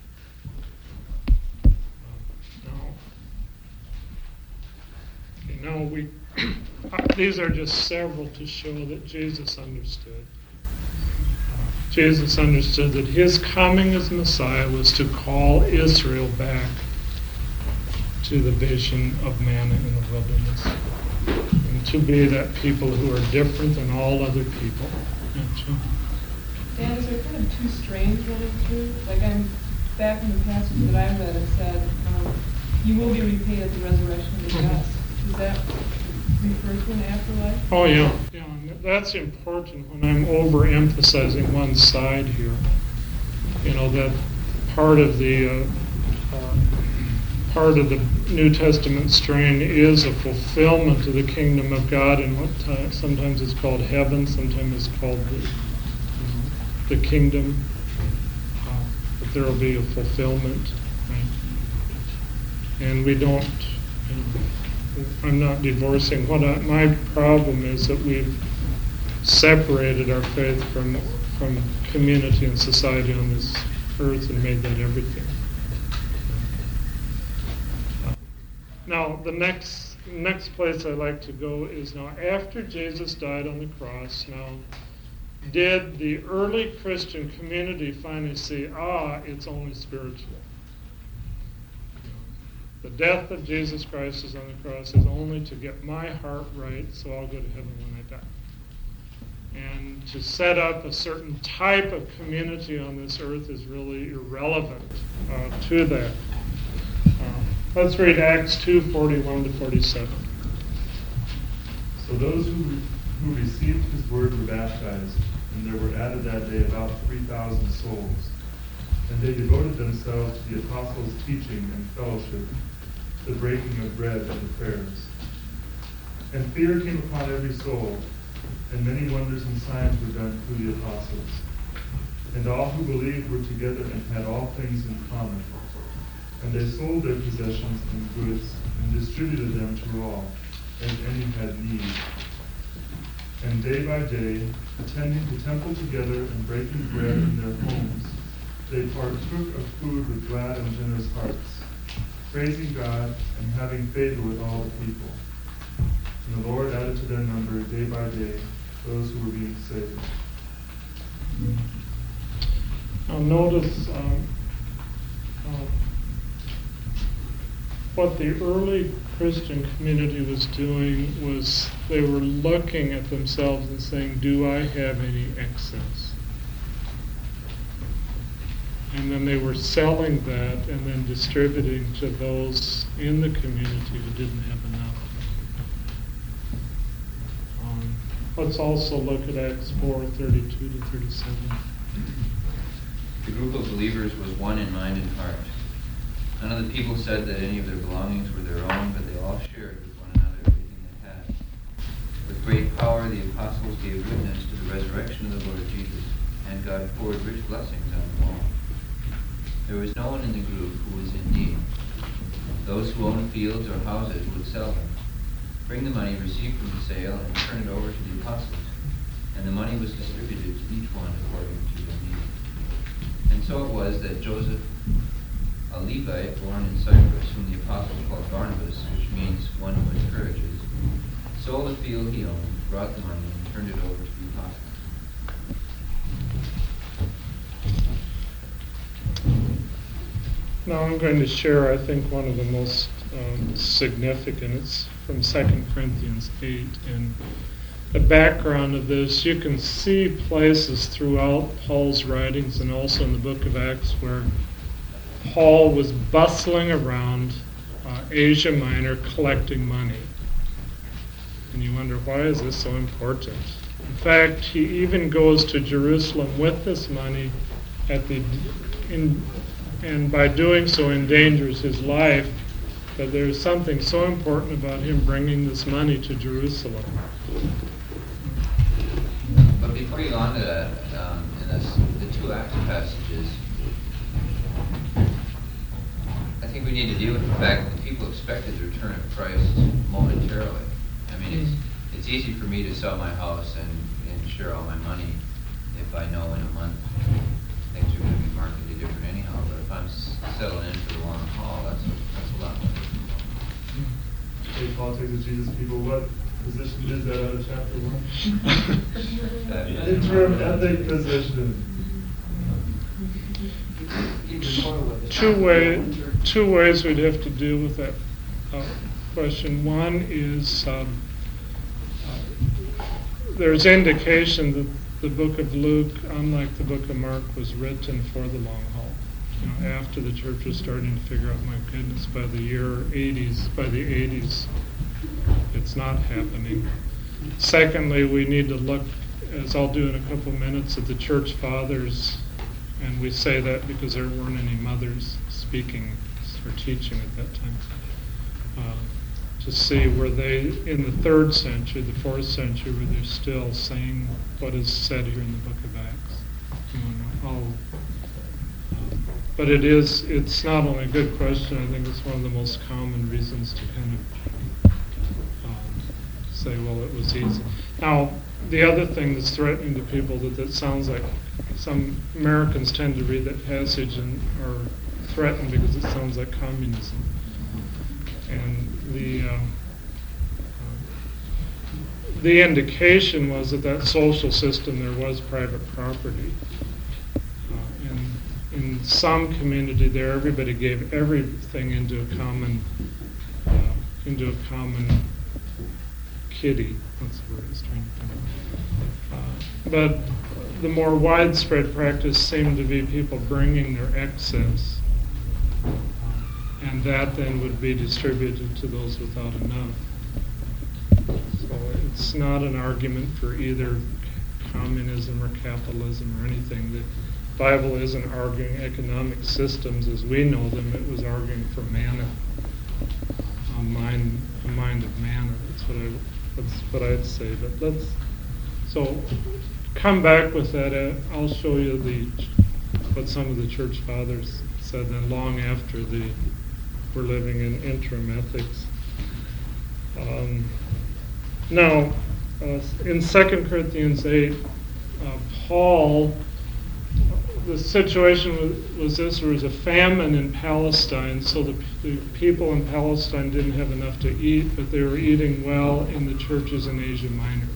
These are just several to show that Jesus understood. Jesus understood that his coming as Messiah was to call Israel back to the vision of manna in the wilderness, and to be that people who are different than all other people. Dan, is there kind of two strains running through? Like back in the passage that I read, it said, you will be repaid at the resurrection of the just. Does that refer to an afterlife? Oh, yeah. And that's important when I'm overemphasizing one side here. That part of the New Testament strain is a fulfillment of the kingdom of God in what sometimes it's called heaven, sometimes it's called the kingdom. But there will be a fulfillment, right? And we don't. I'm not divorcing. My problem is that we've separated our faith from community and society on this earth and made that everything. Now, the next place I like to go is now after Jesus died on the cross. Now, did the early Christian community finally see, it's only spiritual? The death of Jesus Christ is on the cross is only to get my heart right, so I'll go to heaven when I die. And to set up a certain type of community on this earth is really irrelevant to that. Let's read Acts 2:41-47. So those who received his word were baptized, and there were added that day about 3,000 souls. And they devoted themselves to the apostles' teaching and fellowship, the breaking of bread and the prayers. And fear came upon every soul, and many wonders and signs were done through the apostles. And all who believed were together and had all things in common. And they sold their possessions and goods and distributed them to all, as any had need. And day by day, attending the temple together and breaking bread in their homes, they partook of food with glad and generous hearts, praising God and having favor with all the people. And the Lord added to their number day by day those who were being saved. Now notice what the early Christian community was doing was they were looking at themselves and saying, do I have any excess? And then they were selling that and then distributing to those in the community who didn't have enough. Let's also look at Acts 4:32-37. The group of believers was one in mind and heart. None of the people said that any of their belongings were their own, but they all shared with one another everything they had. With great power the apostles gave witness to the resurrection of the Lord Jesus, and God poured rich blessings on them all. There was no one in the group who was in need. Those who owned fields or houses would sell them, bring the money received from the sale, and turn it over to the apostles, and the money was distributed to each one according to their need. And so it was that Joseph, a Levite born in Cyprus, whom the apostles called Barnabas, which means one who encourages, sold a field he owned, brought the money, and turned it over to the apostles. Now I'm going to share, I think, one of the most significant. It's from 2 Corinthians 8. And the background of this, you can see places throughout Paul's writings and also in the book of Acts where Paul was bustling around Asia Minor collecting money. And you wonder, why is this so important? In fact, he even goes to Jerusalem with this money and by doing so endangers his life. But there's something so important about him bringing this money to Jerusalem. But before you go on to that, in the two Acts passages, I think we need to deal with the fact that people expected the return of Christ momentarily. I mean, it's easy for me to sell my house and share all my money if I know in a month things markedly different anyhow, but if I'm settling in for the long haul, that's a lot more difficult. State politics of Jesus people, what position is that out of chapter 1? That is- Interim ethic position. Two ways we'd have to deal with that question. One is there's indication that the book of Luke, unlike the book of Mark, was written for the long haul. After the church was starting to figure out, my goodness, by the 80s, it's not happening. Secondly, we need to look, as I'll do in a couple minutes, at the church fathers, and we say that because there weren't any mothers speaking or teaching at that time. To see were they in the 3rd century, the 4th century, where they're still saying what is said here in the book of Acts. But it's not only a good question, I think it's one of the most common reasons to kind of say, well, it was easy. Now, the other thing that's threatening to people that sounds like some Americans tend to read that passage and are threatened because it sounds like communism. And the indication was that social system there was private property. And in some community there, everybody gave everything into a common kitty. That's the word I was trying to think of. But the more widespread practice seemed to be people bringing their excess, and that then would be distributed to those without enough. So it's not an argument for either communism or capitalism or anything. The Bible isn't arguing economic systems as we know them. It was arguing for manna, a mind of manna. That's what I'd say. But so come back with that. I'll show you what some of the church fathers said then, long after we're living in interim ethics. Now, in 2 Corinthians 8, Paul, the situation was this: there was a famine in Palestine, so the people in Palestine didn't have enough to eat, but they were eating well in the churches in Asia Minor.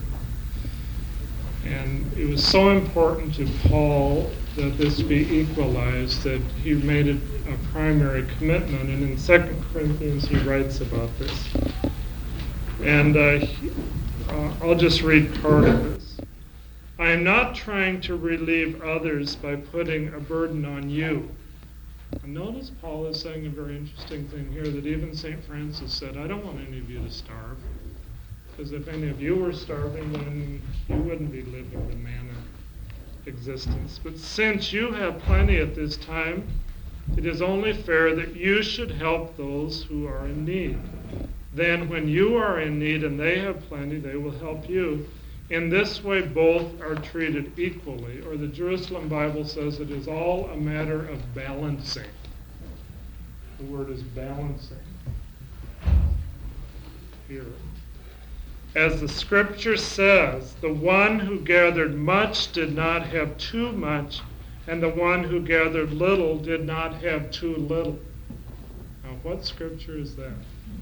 And it was so important to Paul that this be equalized that he made it a primary commitment. And in 2 Corinthians he writes about this. And I'll just read part of this. I am not trying to relieve others by putting a burden on you. And notice Paul is saying a very interesting thing here, that even St. Francis said, I don't want any of you to starve. Because if any of you were starving, then you wouldn't be living the manna existence. But since you have plenty at this time, it is only fair that you should help those who are in need. Then when you are in need and they have plenty, they will help you. In this way, both are treated equally. Or the Jerusalem Bible says it is all a matter of balancing. The word is balancing here. As the scripture says, the one who gathered much did not have too much, and the one who gathered little did not have too little. Now, what scripture is that?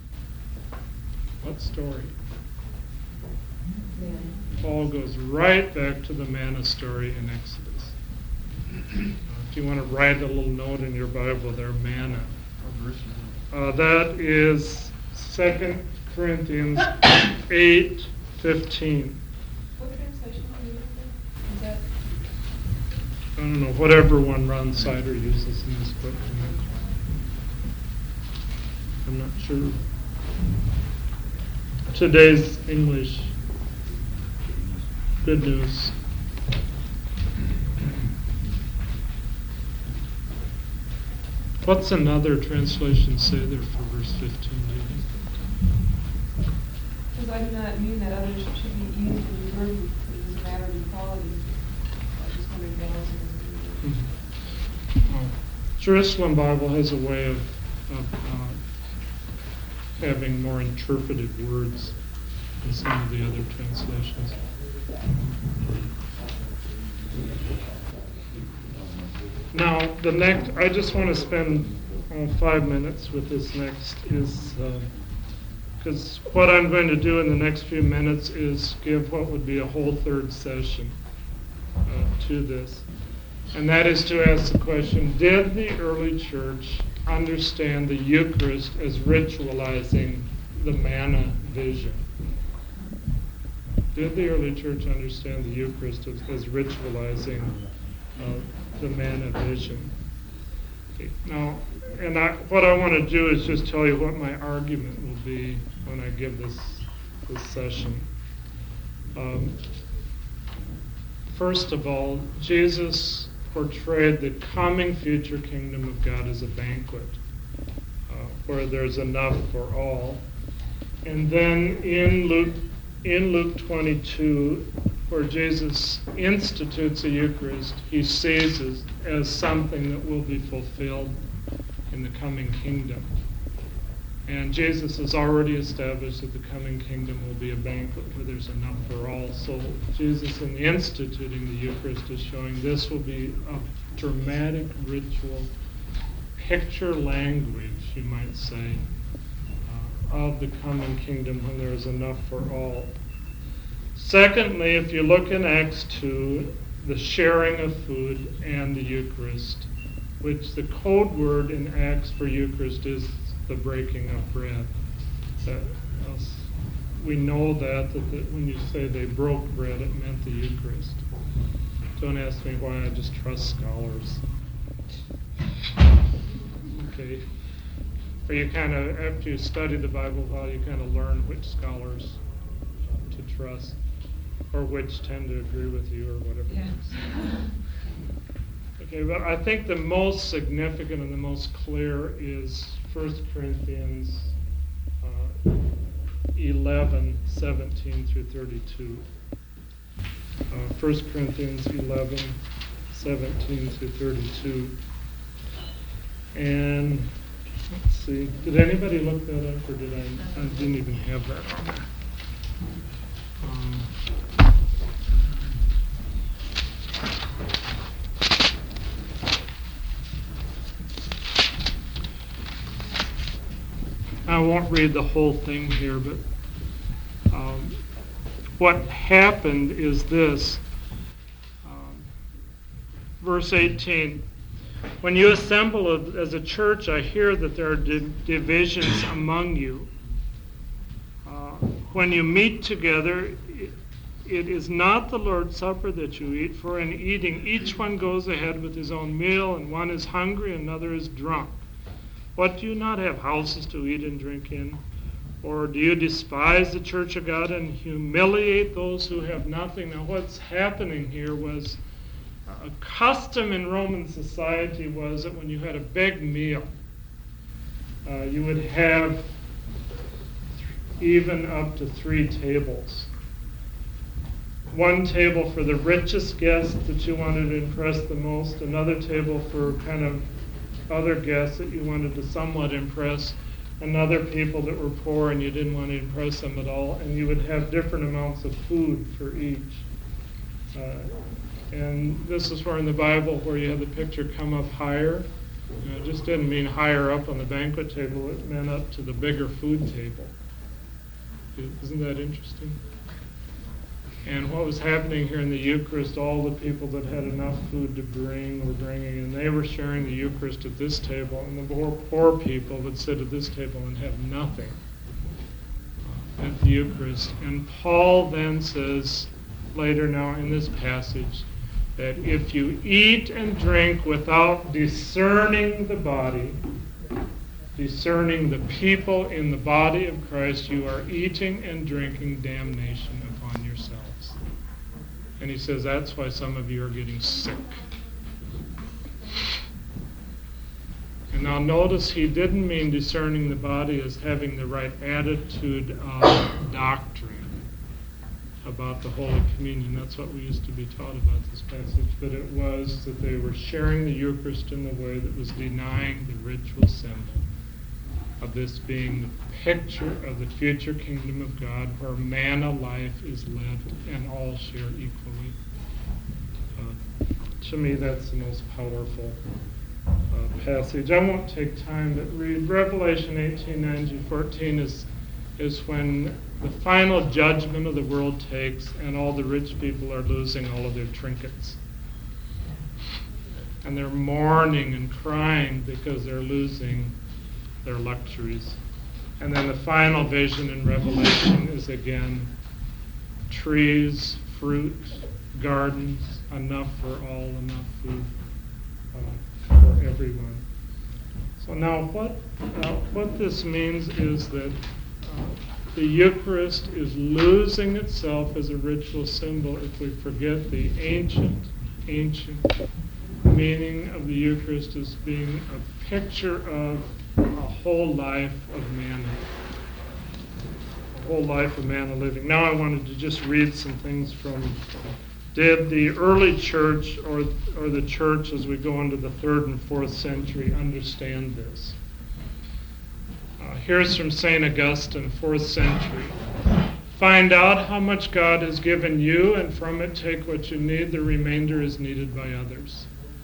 What story? Paul goes right back to the manna story in Exodus. If you want to write a little note in your Bible there, manna. That is 2 Corinthians 8:15. What translation are you using? Is that? I don't know, whatever one Ron Sider uses in this book. I'm not sure. Today's English. Good News. What's another translation say there for verse 15? Do you think? Because I do not mean that others should be easy to be burdened. It is a matter of equality. I just wondered balancing. Jerusalem Bible has a way of having more interpreted words than some of the other translations. Now, the next, I just want to spend 5 minutes with this next is, because what I'm going to do in the next few minutes is give what would be a whole third session to this. And that is to ask the question, did the early church understand the Eucharist as ritualizing the manna vision? Did the early church understand the Eucharist as ritualizing the manna vision? Okay. Now, what I want to do is just tell you what my argument will be when I give this session. First of all, Jesus portrayed the coming future kingdom of God as a banquet where there's enough for all. And then in Luke 22, where Jesus institutes the Eucharist, he sees it as something that will be fulfilled in the coming kingdom. And Jesus has already established that the coming kingdom will be a banquet where there's enough for all. So Jesus, in instituting the Eucharist, is showing this will be a dramatic ritual, picture language, you might say, of the coming kingdom when there is enough for all. Secondly, if you look in Acts 2, the sharing of food and the Eucharist, which the code word in Acts for Eucharist is the breaking of bread. We know that when you say they broke bread, it meant the Eucharist. Don't ask me why, I just trust scholars. Okay. Or you kind of, after you study the Bible well, you kind of learn which scholars to trust, or which tend to agree with you, or whatever. Yeah. Okay, but I think the most significant and the most clear is 1 Corinthians 11, 17 through 32. 1 Corinthians 11, 17 through 32. And let's see, did anybody look that up, or did I didn't even have that on there. I won't read the whole thing here, but what happened is this. Verse 18, when you assemble as a church, I hear that there are divisions among you. When you meet together, it is not the Lord's Supper that you eat, for in eating each one goes ahead with his own meal, and one is hungry, and another is drunk. What, do you not have houses to eat and drink in? Or do you despise the church of God and humiliate those who have nothing? Now what's happening here was a custom in Roman society was that when you had a big meal, you would have even up to 3 tables. One table for the richest guests that you wanted to impress the most, another table for kind of other guests that you wanted to somewhat impress, and other people that were poor and you didn't want to impress them at all, and you would have different amounts of food for each. And this is where in the Bible where you have the picture come up higher. It just didn't mean higher up on the banquet table, it meant up to the bigger food table. Isn't that interesting? And what was happening here in the Eucharist, all the people that had enough food to bring were bringing, and they were sharing the Eucharist at this table, and the more poor people would sit at this table and have nothing at the Eucharist. And Paul then says later now in this passage that if you eat and drink without discerning the body, discerning the people in the body of Christ, you are eating and drinking damnation upon yourselves. And he says that's why some of you are getting sick. And now notice he didn't mean discerning the body as having the right attitude of doctrine about the Holy Communion. That's what we used to be taught about this passage. But it was that they were sharing the Eucharist in a way that was denying the ritual symbol of this being the picture of the future kingdom of God where manna life is lived and all share equally To me, that's the most powerful passage. I won't take time to read. Revelation 18:9-14 is when the final judgment of the world takes and all the rich people are losing all of their trinkets. And they're mourning and crying because they're losing their luxuries. And then the final vision in Revelation is again trees, fruit, gardens, enough for all, enough food for everyone. So now what this means is that the Eucharist is losing itself as a ritual symbol if we forget the ancient meaning of the Eucharist as being a picture of a whole life of manna. A whole life of manna living. Now I wanted to just read some things from, did the early church or the church as we go into the 3rd and 4th century understand this? Here's from St. Augustine, 4th century. Find out how much God has given you, and from it take what you need. The remainder is needed by others.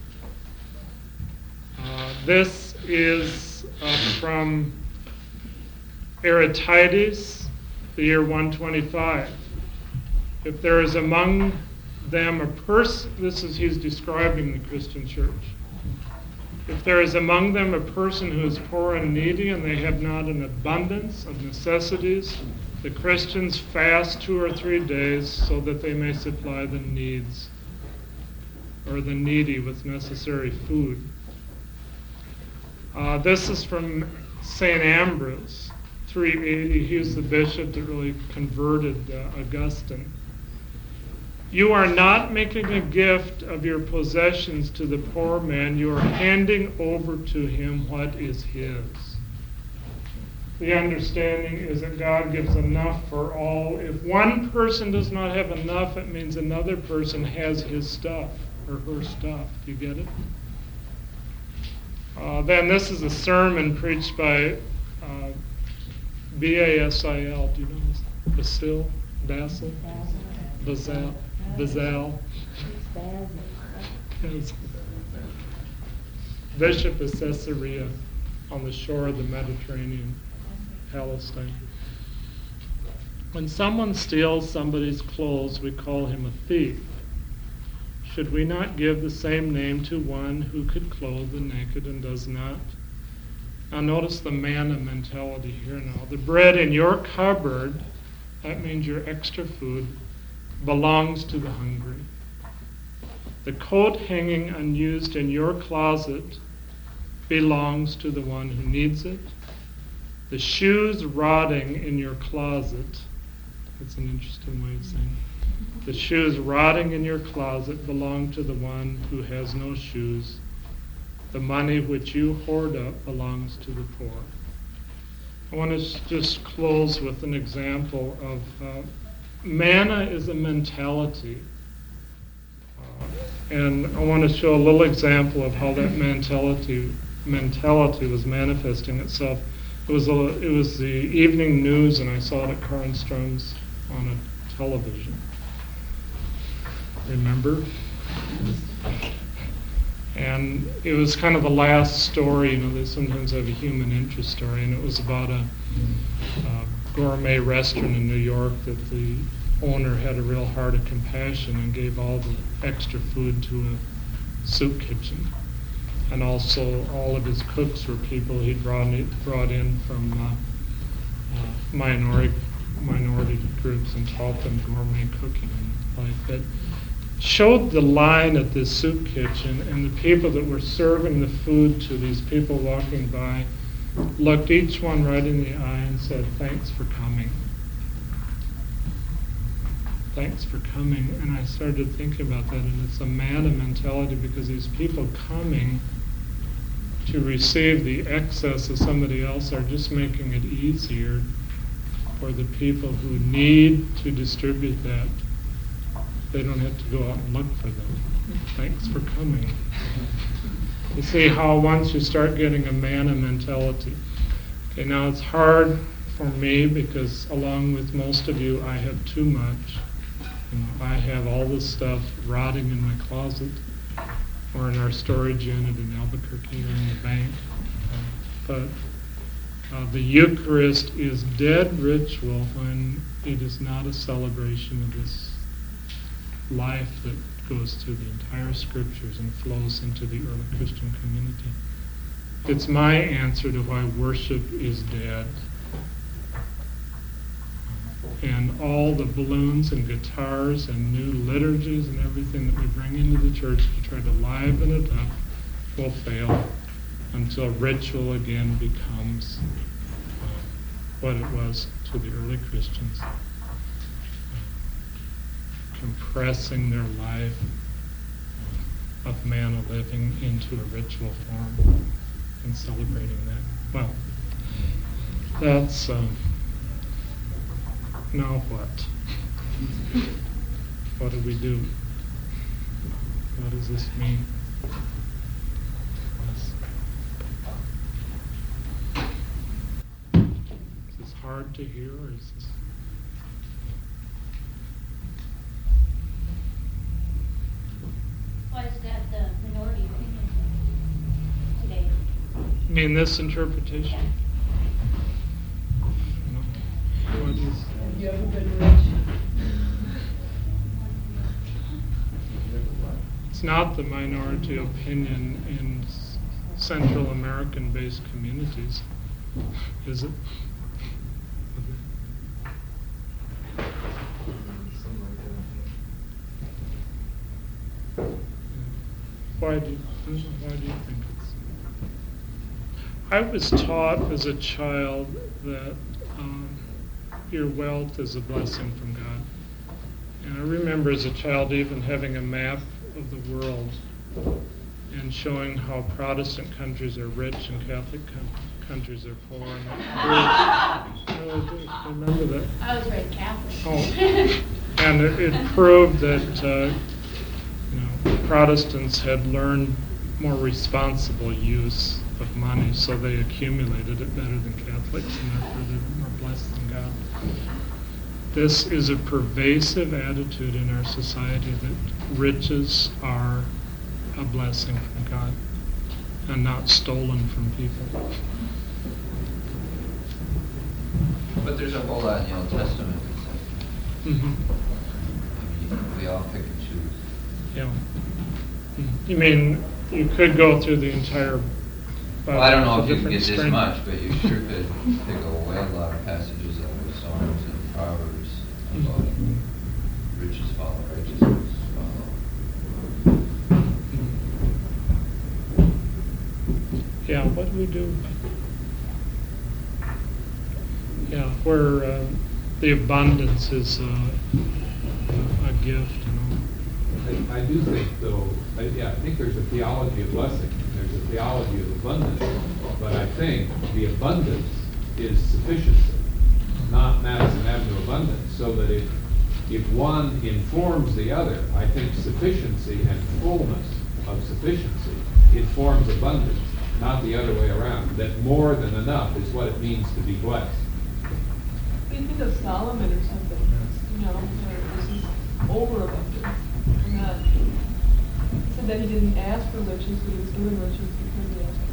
This is from Aretides, the year 125. If there is among them a person, he's describing the Christian church. If there is among them a person who is poor and needy and they have not an abundance of necessities, the Christians fast 2 or 3 days so that they may supply the needs or the needy with necessary food. This is from St. Ambrose, 380. He was the bishop that really converted Augustine. You are not making a gift of your possessions to the poor man. You are handing over to him what is his. The understanding is that God gives enough for all. If one person does not have enough, it means another person has his stuff or her stuff. Do you get it? Then this is a sermon preached by Basil. Do you know this? Basil. Bishop of Caesarea on the shore of the Mediterranean, Palestine. When someone steals somebody's clothes, we call him a thief. Should we not give the same name to one who could clothe the naked and does not? Now notice the manna mentality here now. The bread in your cupboard, that means your extra food, belongs to the hungry. The coat hanging unused in your closet belongs to the one who needs it. The shoes rotting in your closet, that's an interesting way of saying it. The shoes rotting in your closet belong to the one who has no shoes. The money which you hoard up belongs to the poor. I want to just close with an example of manna is a mentality. And I want to show a little example of how that mentality was manifesting itself. It was the evening news, and I saw it at Karnstrom's on a television. Remember? And it was kind of the last story. They sometimes have a human interest story, and it was about a gourmet restaurant in New York that the owner had a real heart of compassion and gave all the extra food to a soup kitchen. And also all of his cooks were people he'd brought in from minority groups and taught them gourmet cooking and like that. Showed the line at this soup kitchen, and the people that were serving the food to these people walking by looked each one right in the eye and said, "Thanks for coming. Thanks for coming." And I started thinking about that, and it's a manna mentality, because these people coming to receive the excess of somebody else are just making it easier for the people who need to distribute that. They don't have to go out and look for them. Thanks for coming. You see how once you start getting a manna mentality. Okay, now it's hard for me because along with most of you, I have too much. I have all this stuff rotting in my closet. or in our storage unit in Albuquerque or in the bank. But the Eucharist is dead ritual when it is not a celebration of this life that goes through the entire scriptures and flows into the early Christian community. It's my answer to why worship is dead. And all the balloons and guitars and new liturgies and everything that we bring into the church to try to liven it up will fail until ritual again becomes what it was to the early Christians, compressing their life of manna living into a ritual form and celebrating that. Well, that's now what? What do we do? What does this mean? Is this hard to hear, or is this? Why is that the minority opinion today? You mean this interpretation? No. What is? Have you ever been rich? It's not the minority opinion in Central American-based communities, is it? Why do you think it's? I was taught as a child that your wealth is a blessing from God. And I remember as a child even having a map of the world and showing how Protestant countries are rich and Catholic countries are poor. And I remember that. I was raised Catholic. Oh. And it proved that Protestants had learned more responsible use of money, so they accumulated it better than Catholics, and therefore they were more blessed than God. This is a pervasive attitude in our society that riches are a blessing from God and not stolen from people. But there's a whole lot in the Old Testament that says, Mm-hmm. I mean, we all pick and choose. Yeah. You mean you could go through the entire Bible? Well, I don't know if you with can get different this strength. much, but you sure could pick away a lot of passages out of Psalms and Proverbs about riches follow righteousness follow. Yeah, what do we do? Yeah, where the abundance is a gift, I do think, though, I think there's a theology of blessing, there's a theology of abundance, but I think the abundance is sufficiency, not Madison Avenue abundance, so that if one informs the other, I think sufficiency and fullness of sufficiency informs abundance, not the other way around, that more than enough is what it means to be blessed. What do you think of Solomon or something? Where this is overabundance. And that he said that he didn't ask for riches, but he was given riches because he asked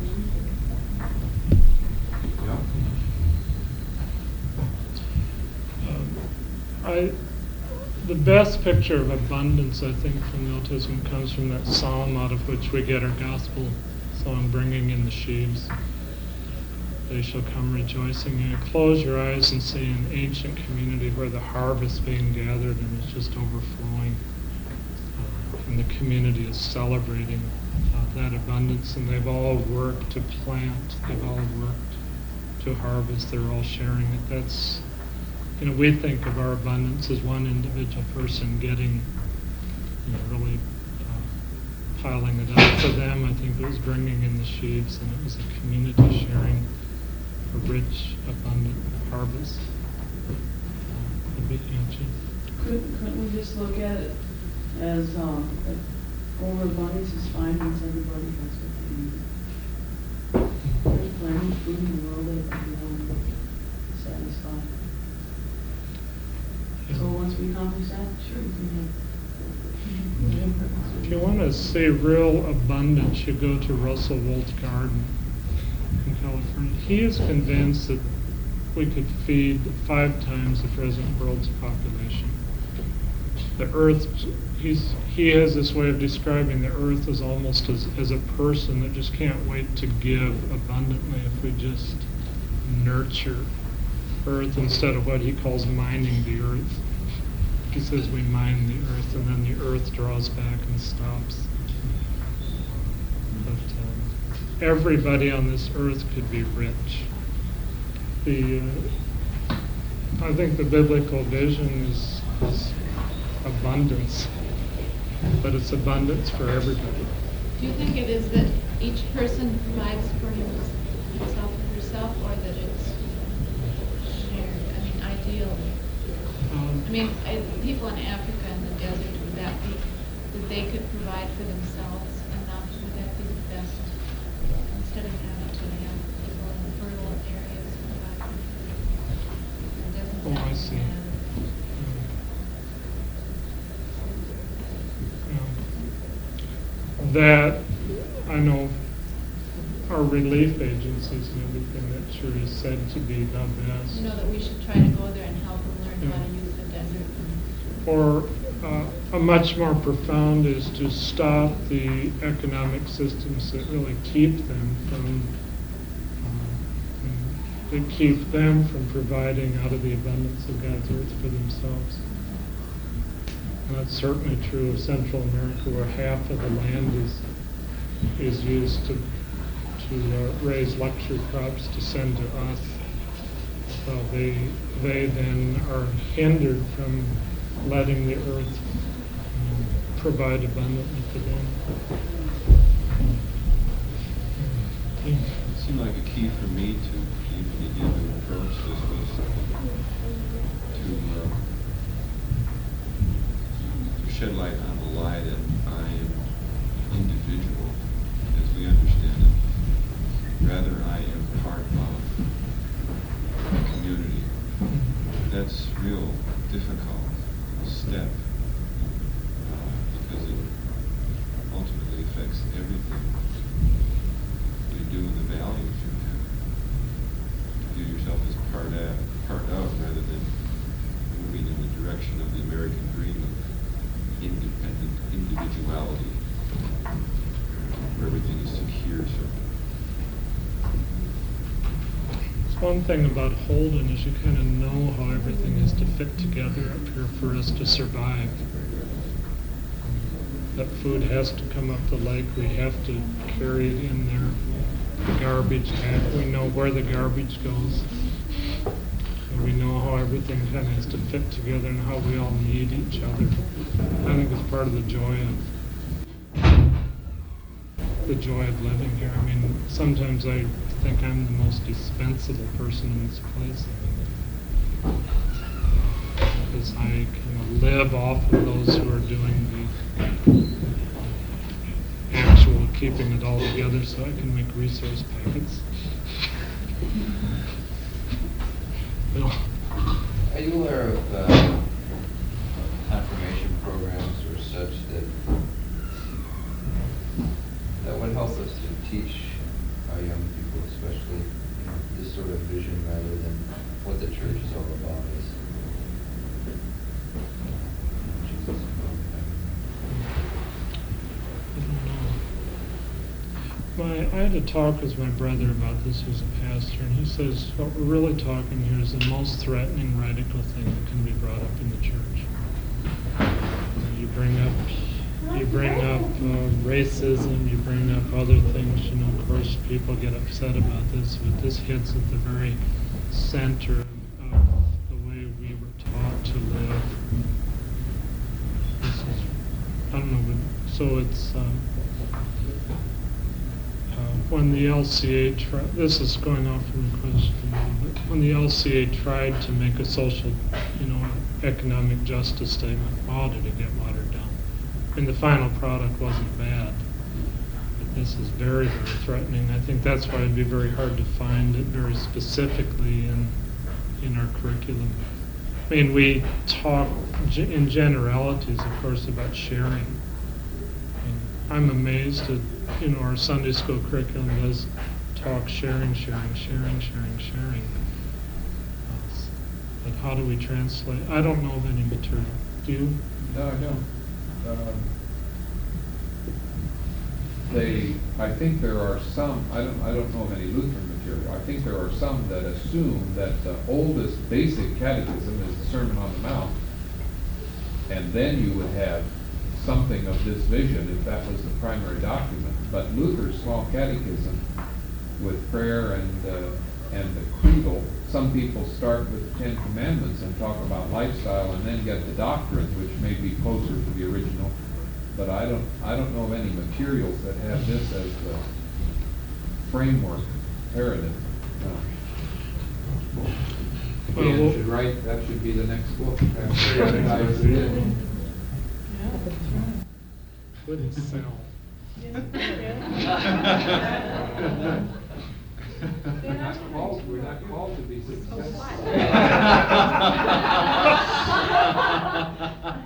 for wisdom. The best picture of abundance, I think, from the Old Testament comes from that psalm out of which we get our gospel song, Bringing in the Sheaves. They shall come rejoicing. You close your eyes and see an ancient community where the harvest being gathered and it's just overflowing. And the community is celebrating that abundance, and they've all worked to plant, they've all worked to harvest, they're all sharing it. That's, we think of our abundance as one individual person getting, really piling it up. For them, I think it was bringing in the sheaves, and it was a community sharing a rich, abundant harvest. Would be ancient. Couldn't we just look at it as overabundance is fine once everybody has what they need? There's plenty of food in the world that everyone is satisfied. So once we accomplish that, sure, we can have If you want to see real abundance, you go to Russell Wolt's garden in California. He is convinced that we could feed 5 times the present world's population. The earth, he has this way of describing the earth as almost as a person that just can't wait to give abundantly if we just nurture earth instead of what he calls mining the earth. He says we mine the earth and then the earth draws back and stops. But everybody on this earth could be rich. I think the biblical vision is abundance, but it's abundance for everybody. Do you think it is that each person provides for himself or herself, or that it's shared? I mean, ideally. People in Africa in the desert, would that be that they could provide for themselves enough? Would that be the best, instead of having to have people in the fertile areas provide for them? I see. That, I know, our relief agencies and everything that sure is said to be the best. You know, that we should try to go there and help them learn how to use the desert. Or a much more profound is to stop the economic systems that really keep them from providing out of the abundance of God's earth for themselves. And that's certainly true of Central America, where half of the land is used to raise luxury crops to send to us. So they then are hindered from letting the earth provide abundantly for them. It seemed like a key for me to even begin to approach this was to shed light on the lie that I am individual, as we understand it. Rather, I am part of a community. That's real difficult step because it ultimately affects everything you do in the values you have. To view yourself as part of rather than moving in the direction of the American dream of independent individuality, where everything is secure. One thing about Holden is you kind of know how everything is to fit together up here for us to survive. That food has to come up the lake. We have to carry it in there. The garbage, we know where the garbage goes. And we know how everything kind of has to fit together and how we all need each other. I think it's part of the joy of living here. I mean, sometimes I think I'm the most dispensable person in this place. Because I kind of live off of those who are doing the actual keeping it all together so I can make resource packets. Bill? Are you aware of confirmation programs or such that would help us to teach our young people, especially, this sort of vision rather than what the church is all about is Jesus. I had a talk with my brother about this, who's a pastor, and he says what we're really talking here is the most threatening radical thing that can be brought up in the church. You bring up racism, you bring up other things, of course people get upset about this, but this hits at the very center of the way we were taught to live. This is, I don't know, so it's, when the LCA tried, this is going off from the question a little bit, when the LCA tried to make a social, economic justice statement, did it get watered down? And the final product wasn't bad. But this is very, very threatening. I think that's why it'd be very hard to find it very specifically in our curriculum. I mean, we talk in generalities, of course, about sharing. And I'm amazed at, our Sunday school curriculum does talk sharing. But how do we translate? I don't know of any material. Do you? No, I don't. I think there are some, I don't know of any Lutheran material. I think there are some that assume that the oldest basic catechism is the Sermon on the Mount, and then you would have something of this vision if that was the primary document. But Luther's small catechism with prayer and the creedal, some people start with the Ten Commandments and talk about lifestyle and then get the doctrine, which may be closer to the original. But I don't know of any materials that have this as the framework, paradigm. Dan should write, that should be the next book. Couldn't sell. We're not called to be successful.